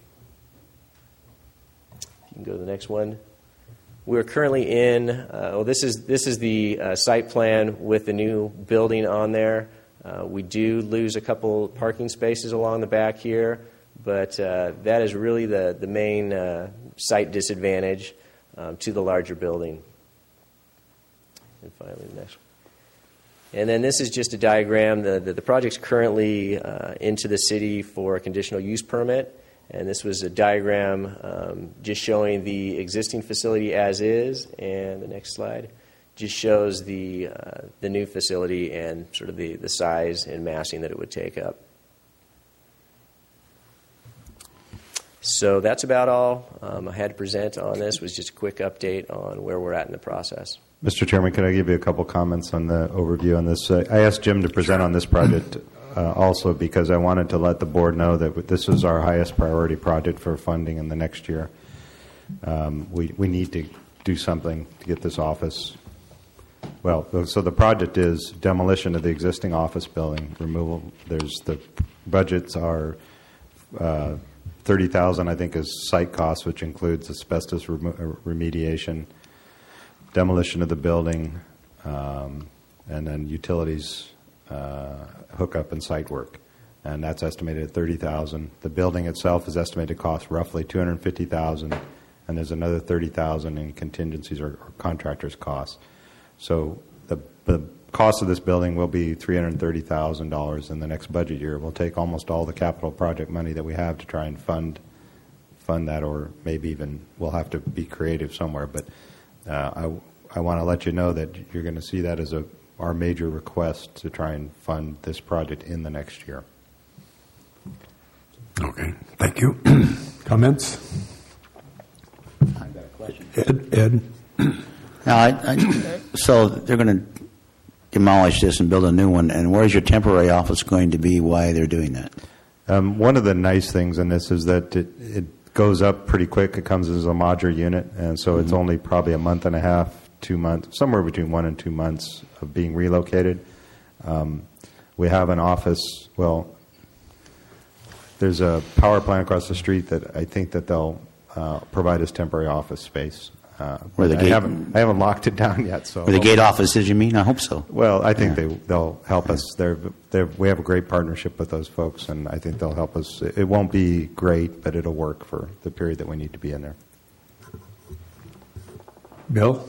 can go to the next one. We're currently in, this is the site plan with the new building on there. We do lose a couple parking spaces along the back here, but that is really the main site disadvantage to the larger building. And finally, the next one. And then this is just a diagram. The project's currently into the city for a conditional use permit. And this was a diagram just showing the existing facility as is. And the next slide just shows the new facility and sort of the size and massing that it would take up. So that's about all I had to present on this. Was just a quick update on where we're at in the process. Mr. Chairman, could I give you a couple comments on the overview on this? I asked Jim to present on this project also because I wanted to let the board know that this is our highest priority project for funding in the next year. We need to do something to get this office. Well, so the project is demolition of the existing office building, removal. The budgets are $30,000, I think, is site costs, which includes asbestos remediation, demolition of the building, and then utilities hookup and site work, and that's estimated at $30,000. The building itself is estimated to cost roughly $250,000, and there's another $30,000 in contingencies or contractors' costs. So the cost of this building will be $330,000 in the next budget year. We'll take almost all the capital project money that we have to try and fund that, or maybe even we'll have to be creative somewhere. But I want to let you know that you're going to see that as our major request to try and fund this project in the next year. Okay, thank you. Comments? I've got a question. Ed? Now, so they're going to demolish this and build a new one, and where's your temporary office going to be while they're doing that? One of the nice things in this is that it goes up pretty quick. It comes as a modular unit, and so it's only probably a month and a half, 2 months, somewhere between 1 and 2 months of being relocated. We have an office, well, there's a power plant across the street that I think that they'll provide us temporary office space. Where the I haven't locked it down yet. So where the gate office is, you mean? I hope so. Well, I think they'll help us. We have a great partnership with those folks, and I think they'll help us. It won't be great, but it'll work for the period that we need to be in there. Bill?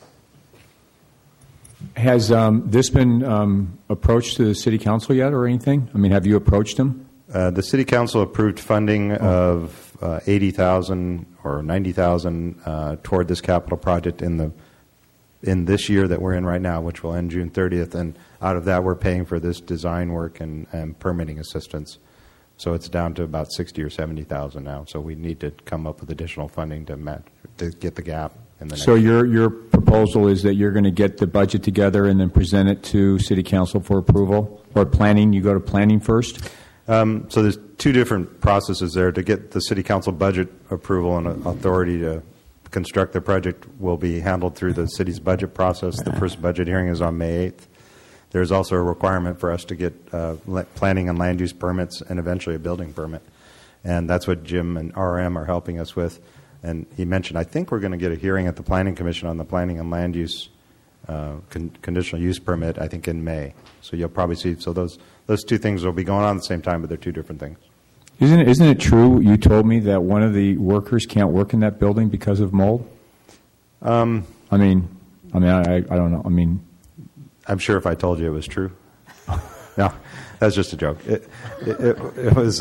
Has this been approached to the city council yet or anything? I mean, have you approached them? The city council approved funding of $80,000 or $90,000 toward this capital project in this year that we're in right now, which will end June 30th. And out of that, we're paying for this design work and permitting assistance. So it's down to about $60,000 or $70,000 now. So we need to come up with additional funding to get the gap. So your proposal is that you're going to get the budget together and then present it to City Council for approval? Or planning? You go to planning first? So there's two different processes there. To get the City Council budget approval and authority to construct the project will be handled through the city's budget process. The first budget hearing is on May 8th. There's also a requirement for us to get planning and land use permits and eventually a building permit. And that's what Jim and RM are helping us with. And he mentioned, I think we're going to get a hearing at the Planning Commission on the planning and land use conditional use permit, I think, in May. So you'll probably see. So those two things will be going on at the same time, but they're two different things. Isn't it true you told me that one of the workers can't work in that building because of mold? I'm I don't know. I'm sure if I told you it was true. No, that's just a joke. It was.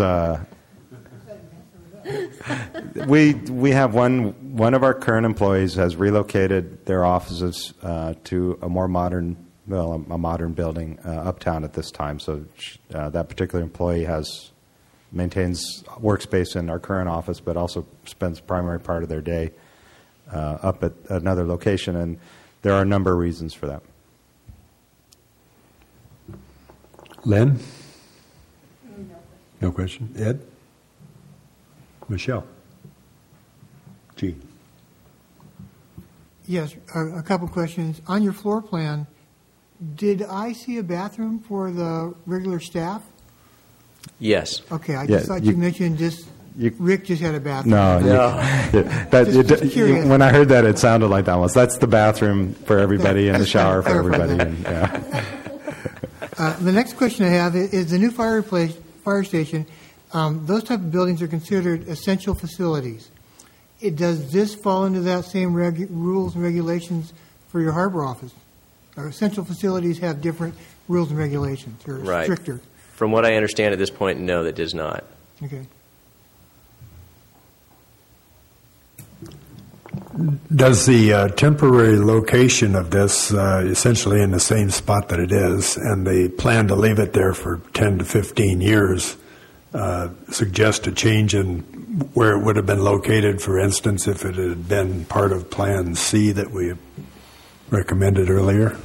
We have one of our current employees has relocated their offices to a more modern, a modern building uptown at this time. So that particular employee maintains workspace in our current office, but also spends the primary part of their day up at another location, and there are a number of reasons for that. Len? No question. Ed? Michelle? G. Yes, a couple questions. On your floor plan, did I see a bathroom for the regular staff? Yes. Okay, I just thought you mentioned just Rick just had a bathroom. No. When I heard that, it sounded like that was. That's the bathroom for everybody and the shower for everybody. The next question I have is the new fire station. Those type of buildings are considered essential facilities. Does this fall into that same rules and regulations for your harbor office? Or essential facilities have different rules and regulations, or stricter? From what I understand at this point, no, that does not. Okay. Does the temporary location of this, essentially in the same spot that it is, and the plan to leave it there for 10 to 15 years, suggest a change in where it would have been located, for instance, if it had been part of Plan C that we recommended earlier?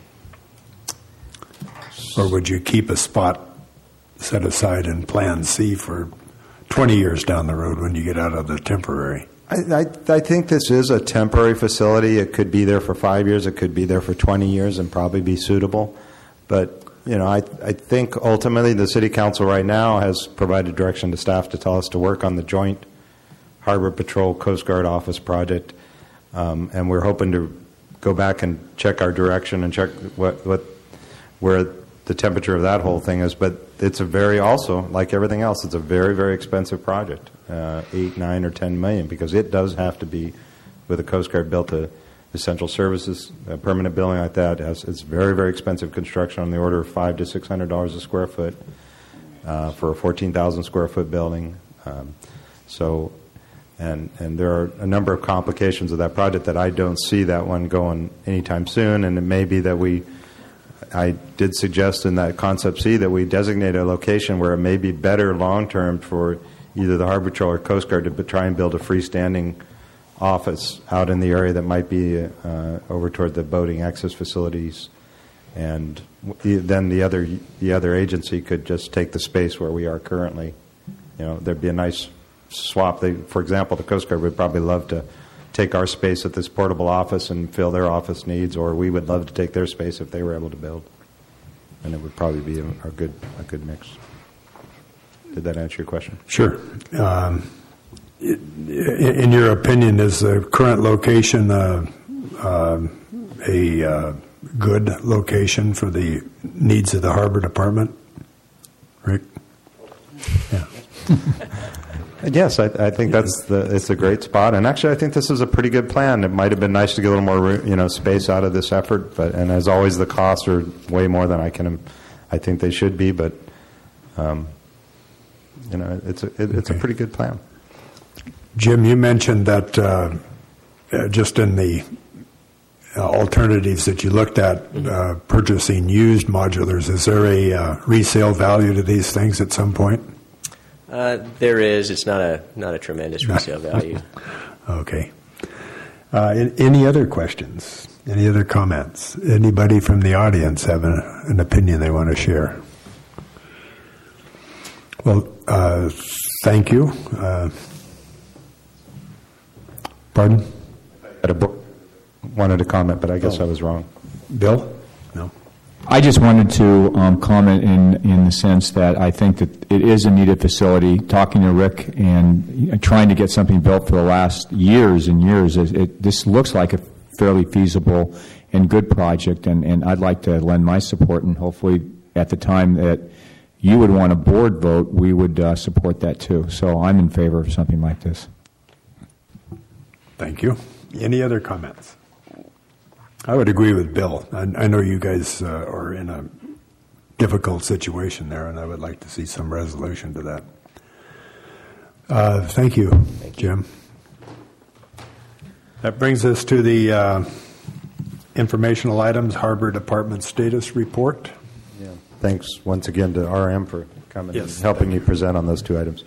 Or would you keep a spot set aside in Plan C for 20 years down the road when you get out of the temporary? I think this is a temporary facility. It could be there for 5 years. It could be there for 20 years and probably be suitable. But, I think ultimately the City Council right now has provided direction to staff to tell us to work on the joint Harbor Patrol Coast Guard office project. And we're hoping to go back and check our direction and check where the temperature of that whole thing is. But it's also, like everything else, it's a very, very expensive project. 8, 9, or 10 million, because it does have to be, with the Coast Guard built to essential services, a permanent building like that. It's very, very expensive construction, on the order of $500 to $600 a square foot for a 14,000 square foot building. And there are a number of complications of that project that I don't see that one going anytime soon. And it may be that I did suggest in that Concept C that we designate a location where it may be better long term for either the Harbor Patrol or Coast Guard to try and build a freestanding office out in the area that might be over toward the boating access facilities, and then the other agency could just take the space where we are currently. There'd be a nice swap. For example, the Coast Guard would probably love to take our space at this portable office and fill their office needs, or we would love to take their space if they were able to build, and it would probably be a good mix. Did that answer your question? Sure. In your opinion, is the current location a good location for the needs of the Harbor Department? Rick? Yeah. Yes, I think it's a great spot, and actually, I think this is a pretty good plan. It might have been nice to get a little more, space out of this effort, and as always, the costs are way more than I think they should be. But it's a pretty good plan. Jim, you mentioned that just in the alternatives that you looked at, purchasing used modulars. Is there a resale value to these things at some point? There is. It's not a tremendous resale value. Okay. Any other questions? Any other comments? Anybody from the audience have an opinion they want to share? Well, thank you. Pardon? I wanted to comment, but I guess I was wrong. Bill? No. I just wanted to comment in the sense that I think that it is a needed facility. Talking to Rick and trying to get something built for the last years and years, this looks like a fairly feasible and good project, and I'd like to lend my support, and hopefully at the time that you would want a board vote, we would support that too. So I'm in favor of something like this. Thank you. Any other comments? I would agree with Bill. I know you guys are in a difficult situation there, and I would like to see some resolution to that. Thank you, Jim. That brings us to the informational items, Harbor Department Status Report. Yeah. Thanks once again to RM for coming and helping me present on those two items.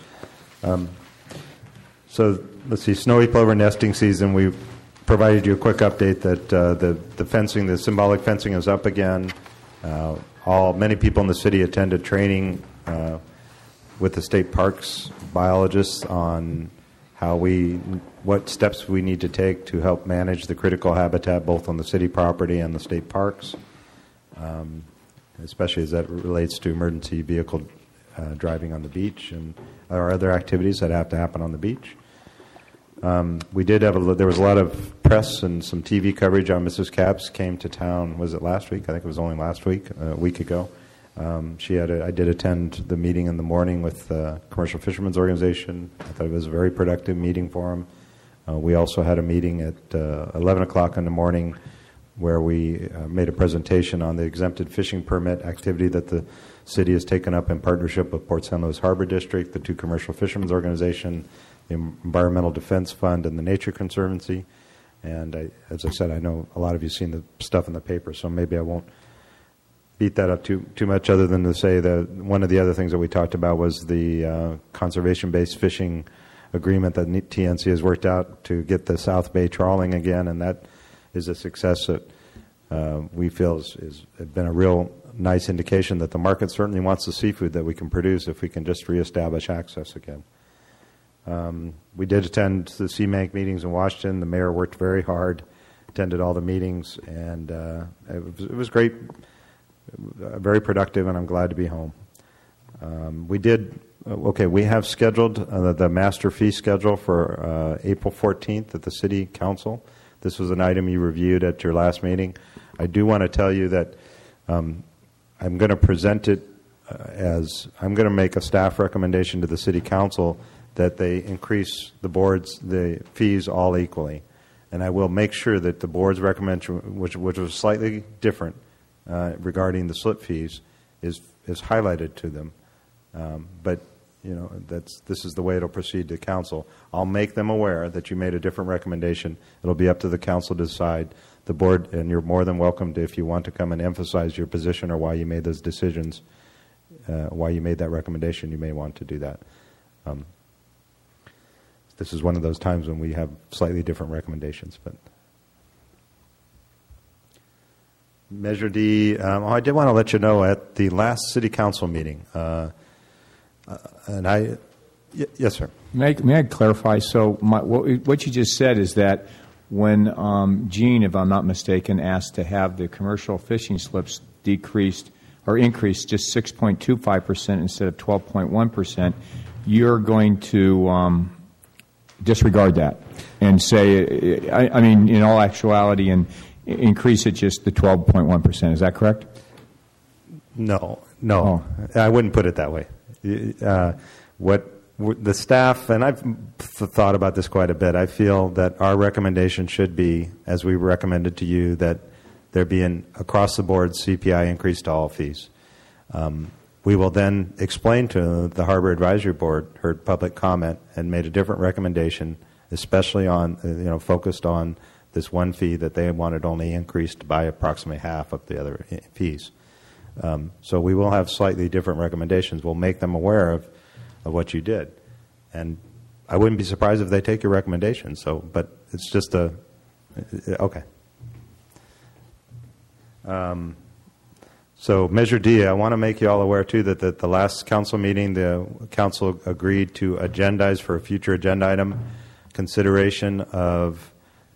So let's see, snowy plover nesting season. We provided you a quick update that the fencing, the symbolic fencing, is up again. Many people in the city attended training with the state parks biologists on what steps we need to take to help manage the critical habitat both on the city property and the state parks, especially as that relates to emergency vehicle driving on the beach and our other activities that have to happen on the beach. There was a lot of press and some TV coverage on Mrs. Capps came to town. Was it last week? I think it was only last week, a week ago. I did attend the meeting in the morning with the Commercial Fishermen's Organization. I thought it was a very productive meeting for them. We also had a meeting at 11 o'clock in the morning where we made a presentation on the exempted fishing permit activity that the city has taken up in partnership with Port San Luis Harbor District, the two Commercial Fishermen's Organization, the Environmental Defense Fund, and the Nature Conservancy. And as I said, I know a lot of you have seen the stuff in the paper, so maybe I won't beat that up too much, other than to say that one of the other things that we talked about was the conservation-based fishing agreement that TNC has worked out to get the South Bay trawling again, and that is a success that we feel has been a real nice indication that the market certainly wants the seafood that we can produce if we can just reestablish access again. We did attend the CMANC meetings in Washington. The mayor worked very hard, attended all the meetings, and it was great, very productive, and I'm glad to be home. We have scheduled the master fee schedule for April 14th at the City Council. This was an item you reviewed at your last meeting. I do want to tell you that I'm going to present it I'm going to make a staff recommendation to the City Council that they increase the fees all equally. And I will make sure that the board's recommendation, which was slightly different regarding the slip fees, is highlighted to them. But this is the way it'll proceed to council. I'll make them aware that you made a different recommendation. It'll be up to the council to decide. The board, and you're more than welcome to, if you want to come and emphasize your position or why you made those decisions, why you made that recommendation, you may want to do that. This is one of those times when we have slightly different recommendations. But Measure D, I did want to let you know at the last City Council meeting, yes, sir. May I clarify? So what you just said is that when Gene, if I'm not mistaken, asked to have the commercial fishing slips decreased or increased just 6.25% instead of 12.1%, you're going to disregard that and say, I mean, in all actuality, and increase it just the 12.1%. Is that correct? No. I wouldn't put it that way. What the staff, and I've thought about this quite a bit, I feel that our recommendation should be, as we recommended to you, that there be an across-the-board CPI increase to all fees. We will then explain to the Harbor Advisory Board, heard public comment, and made a different recommendation, especially on, focused on this one fee that they wanted only increased by approximately half of the other fees. So we will have slightly different recommendations. We'll make them aware of what you did. And I wouldn't be surprised if they take your recommendation. But it's just okay. So Measure D, I want to make you all aware, too, that at the last council meeting, the council agreed to agendize for a future agenda item consideration of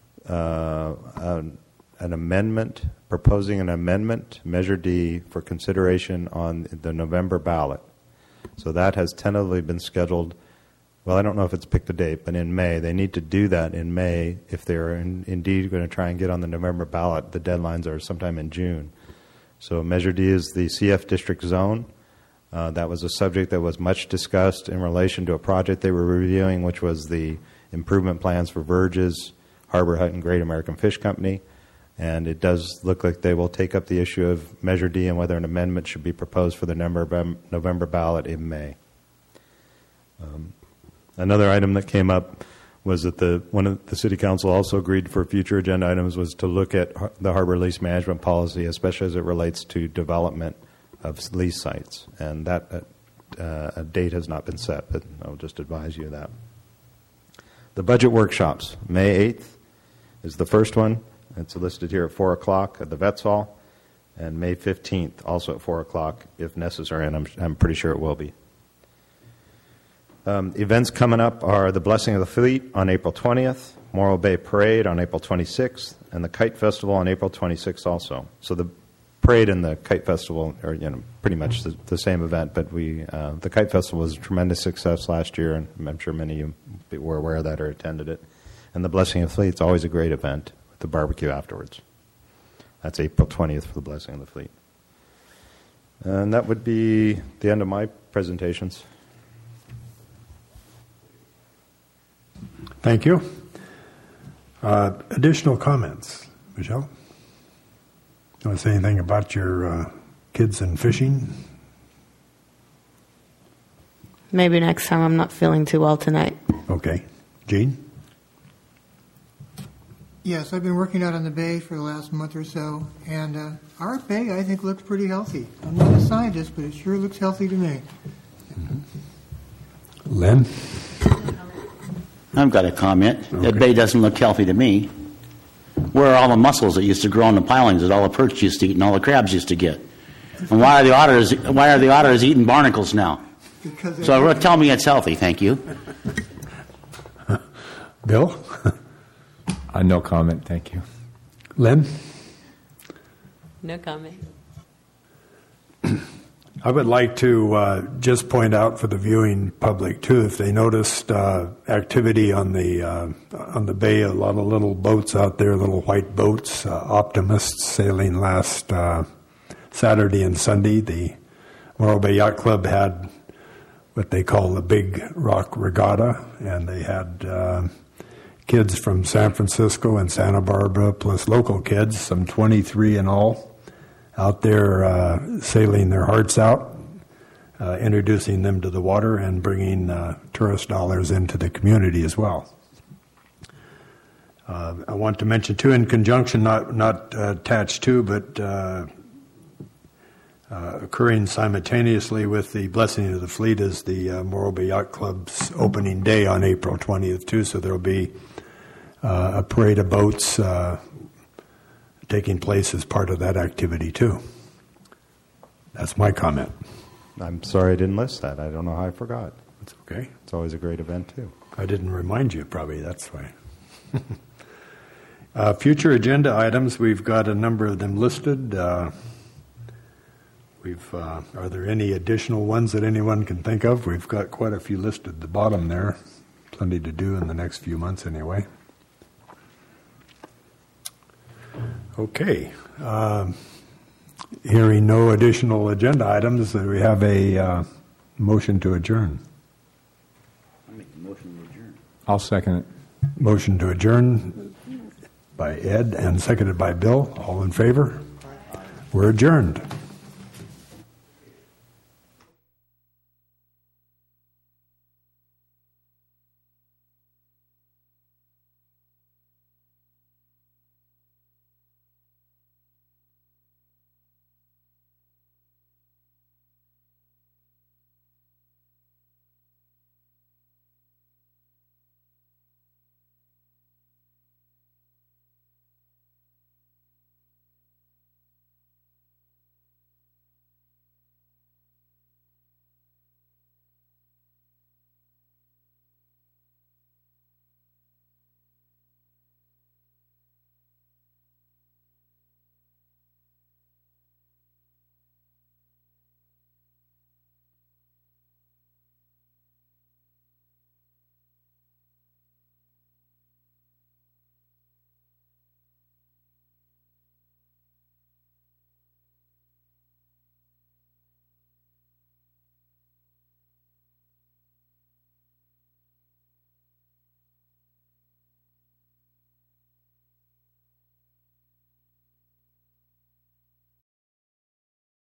an amendment, proposing an amendment, Measure D, for consideration on the November ballot. So that has tentatively been scheduled. Well, I don't know if it's picked a date, but in May. They need to do that in May if they're indeed going to try and get on the November ballot. The deadlines are sometime in June. So Measure D is the CF district zone. That was a subject that was much discussed in relation to a project they were reviewing, which was the improvement plans for Verges, Harbor Hut, and Great American Fish Company. And it does look like they will take up the issue of Measure D and whether an amendment should be proposed for the November ballot in May. Another item that came up was that the City Council also agreed for future agenda items was to look at the harbor lease management policy, especially as it relates to development of lease sites. And that a date has not been set, but I'll just advise you of that. The budget workshops, May 8th is the first one. It's listed here at 4 o'clock at the Vets Hall, and May 15th also at 4 o'clock if necessary, and I'm pretty sure it will be. Events coming up are the Blessing of the Fleet on April 20th, Morro Bay Parade on April 26th, and the Kite Festival on April 26th also. So the parade and the Kite Festival are pretty much the same event, but the Kite Festival was a tremendous success last year, and I'm sure many of you were aware of that or attended it. And the Blessing of the Fleet is always a great event with the barbecue afterwards. That's April 20th for the Blessing of the Fleet. And that would be the end of my presentations. Thank you. Additional comments? Michelle? You want to say anything about your kids and fishing? Maybe next time. I'm not feeling too well tonight. Okay. Gene? Yes, I've been working out on the bay for the last month or so, and our bay, I think, looks pretty healthy. I'm not a scientist, but it sure looks healthy to me. Mm-hmm. Len? I've got a comment. Okay. That bay doesn't look healthy to me. Where are all the mussels that used to grow in the pilings that all the perch used to eat and all the crabs used to get? And why are the otters eating barnacles now? So tell me it's healthy, thank you. Bill? No comment, thank you. Len? No comment. I would like to just point out for the viewing public too, if they noticed activity on the bay, a lot of little boats out there, little white boats, optimists sailing last Saturday and Sunday. The Morro Bay Yacht Club had what they call the Big Rock Regatta, and they had kids from San Francisco and Santa Barbara, plus local kids, some 23 in all, out there sailing their hearts out, introducing them to the water and bringing tourist dollars into the community as well. I want to mention, too, in conjunction, not attached to, but occurring simultaneously with the Blessing of the Fleet is the Morro Bay Yacht Club's opening day on April 20th, too, so there will be a parade of boats taking place as part of that activity, too. That's my comment. I'm sorry I didn't list that. I don't know how I forgot. That's okay. It's always a great event, too. I didn't remind you, probably. That's why. Future agenda items, we've got a number of them listed. Are there any additional ones that anyone can think of? We've got quite a few listed at the bottom there. Plenty to do in the next few months anyway. Okay. Hearing no additional agenda items, we have a motion to adjourn. I'll make the motion to adjourn. I'll second it. Motion to adjourn by Ed and seconded by Bill. All in favor? We're adjourned.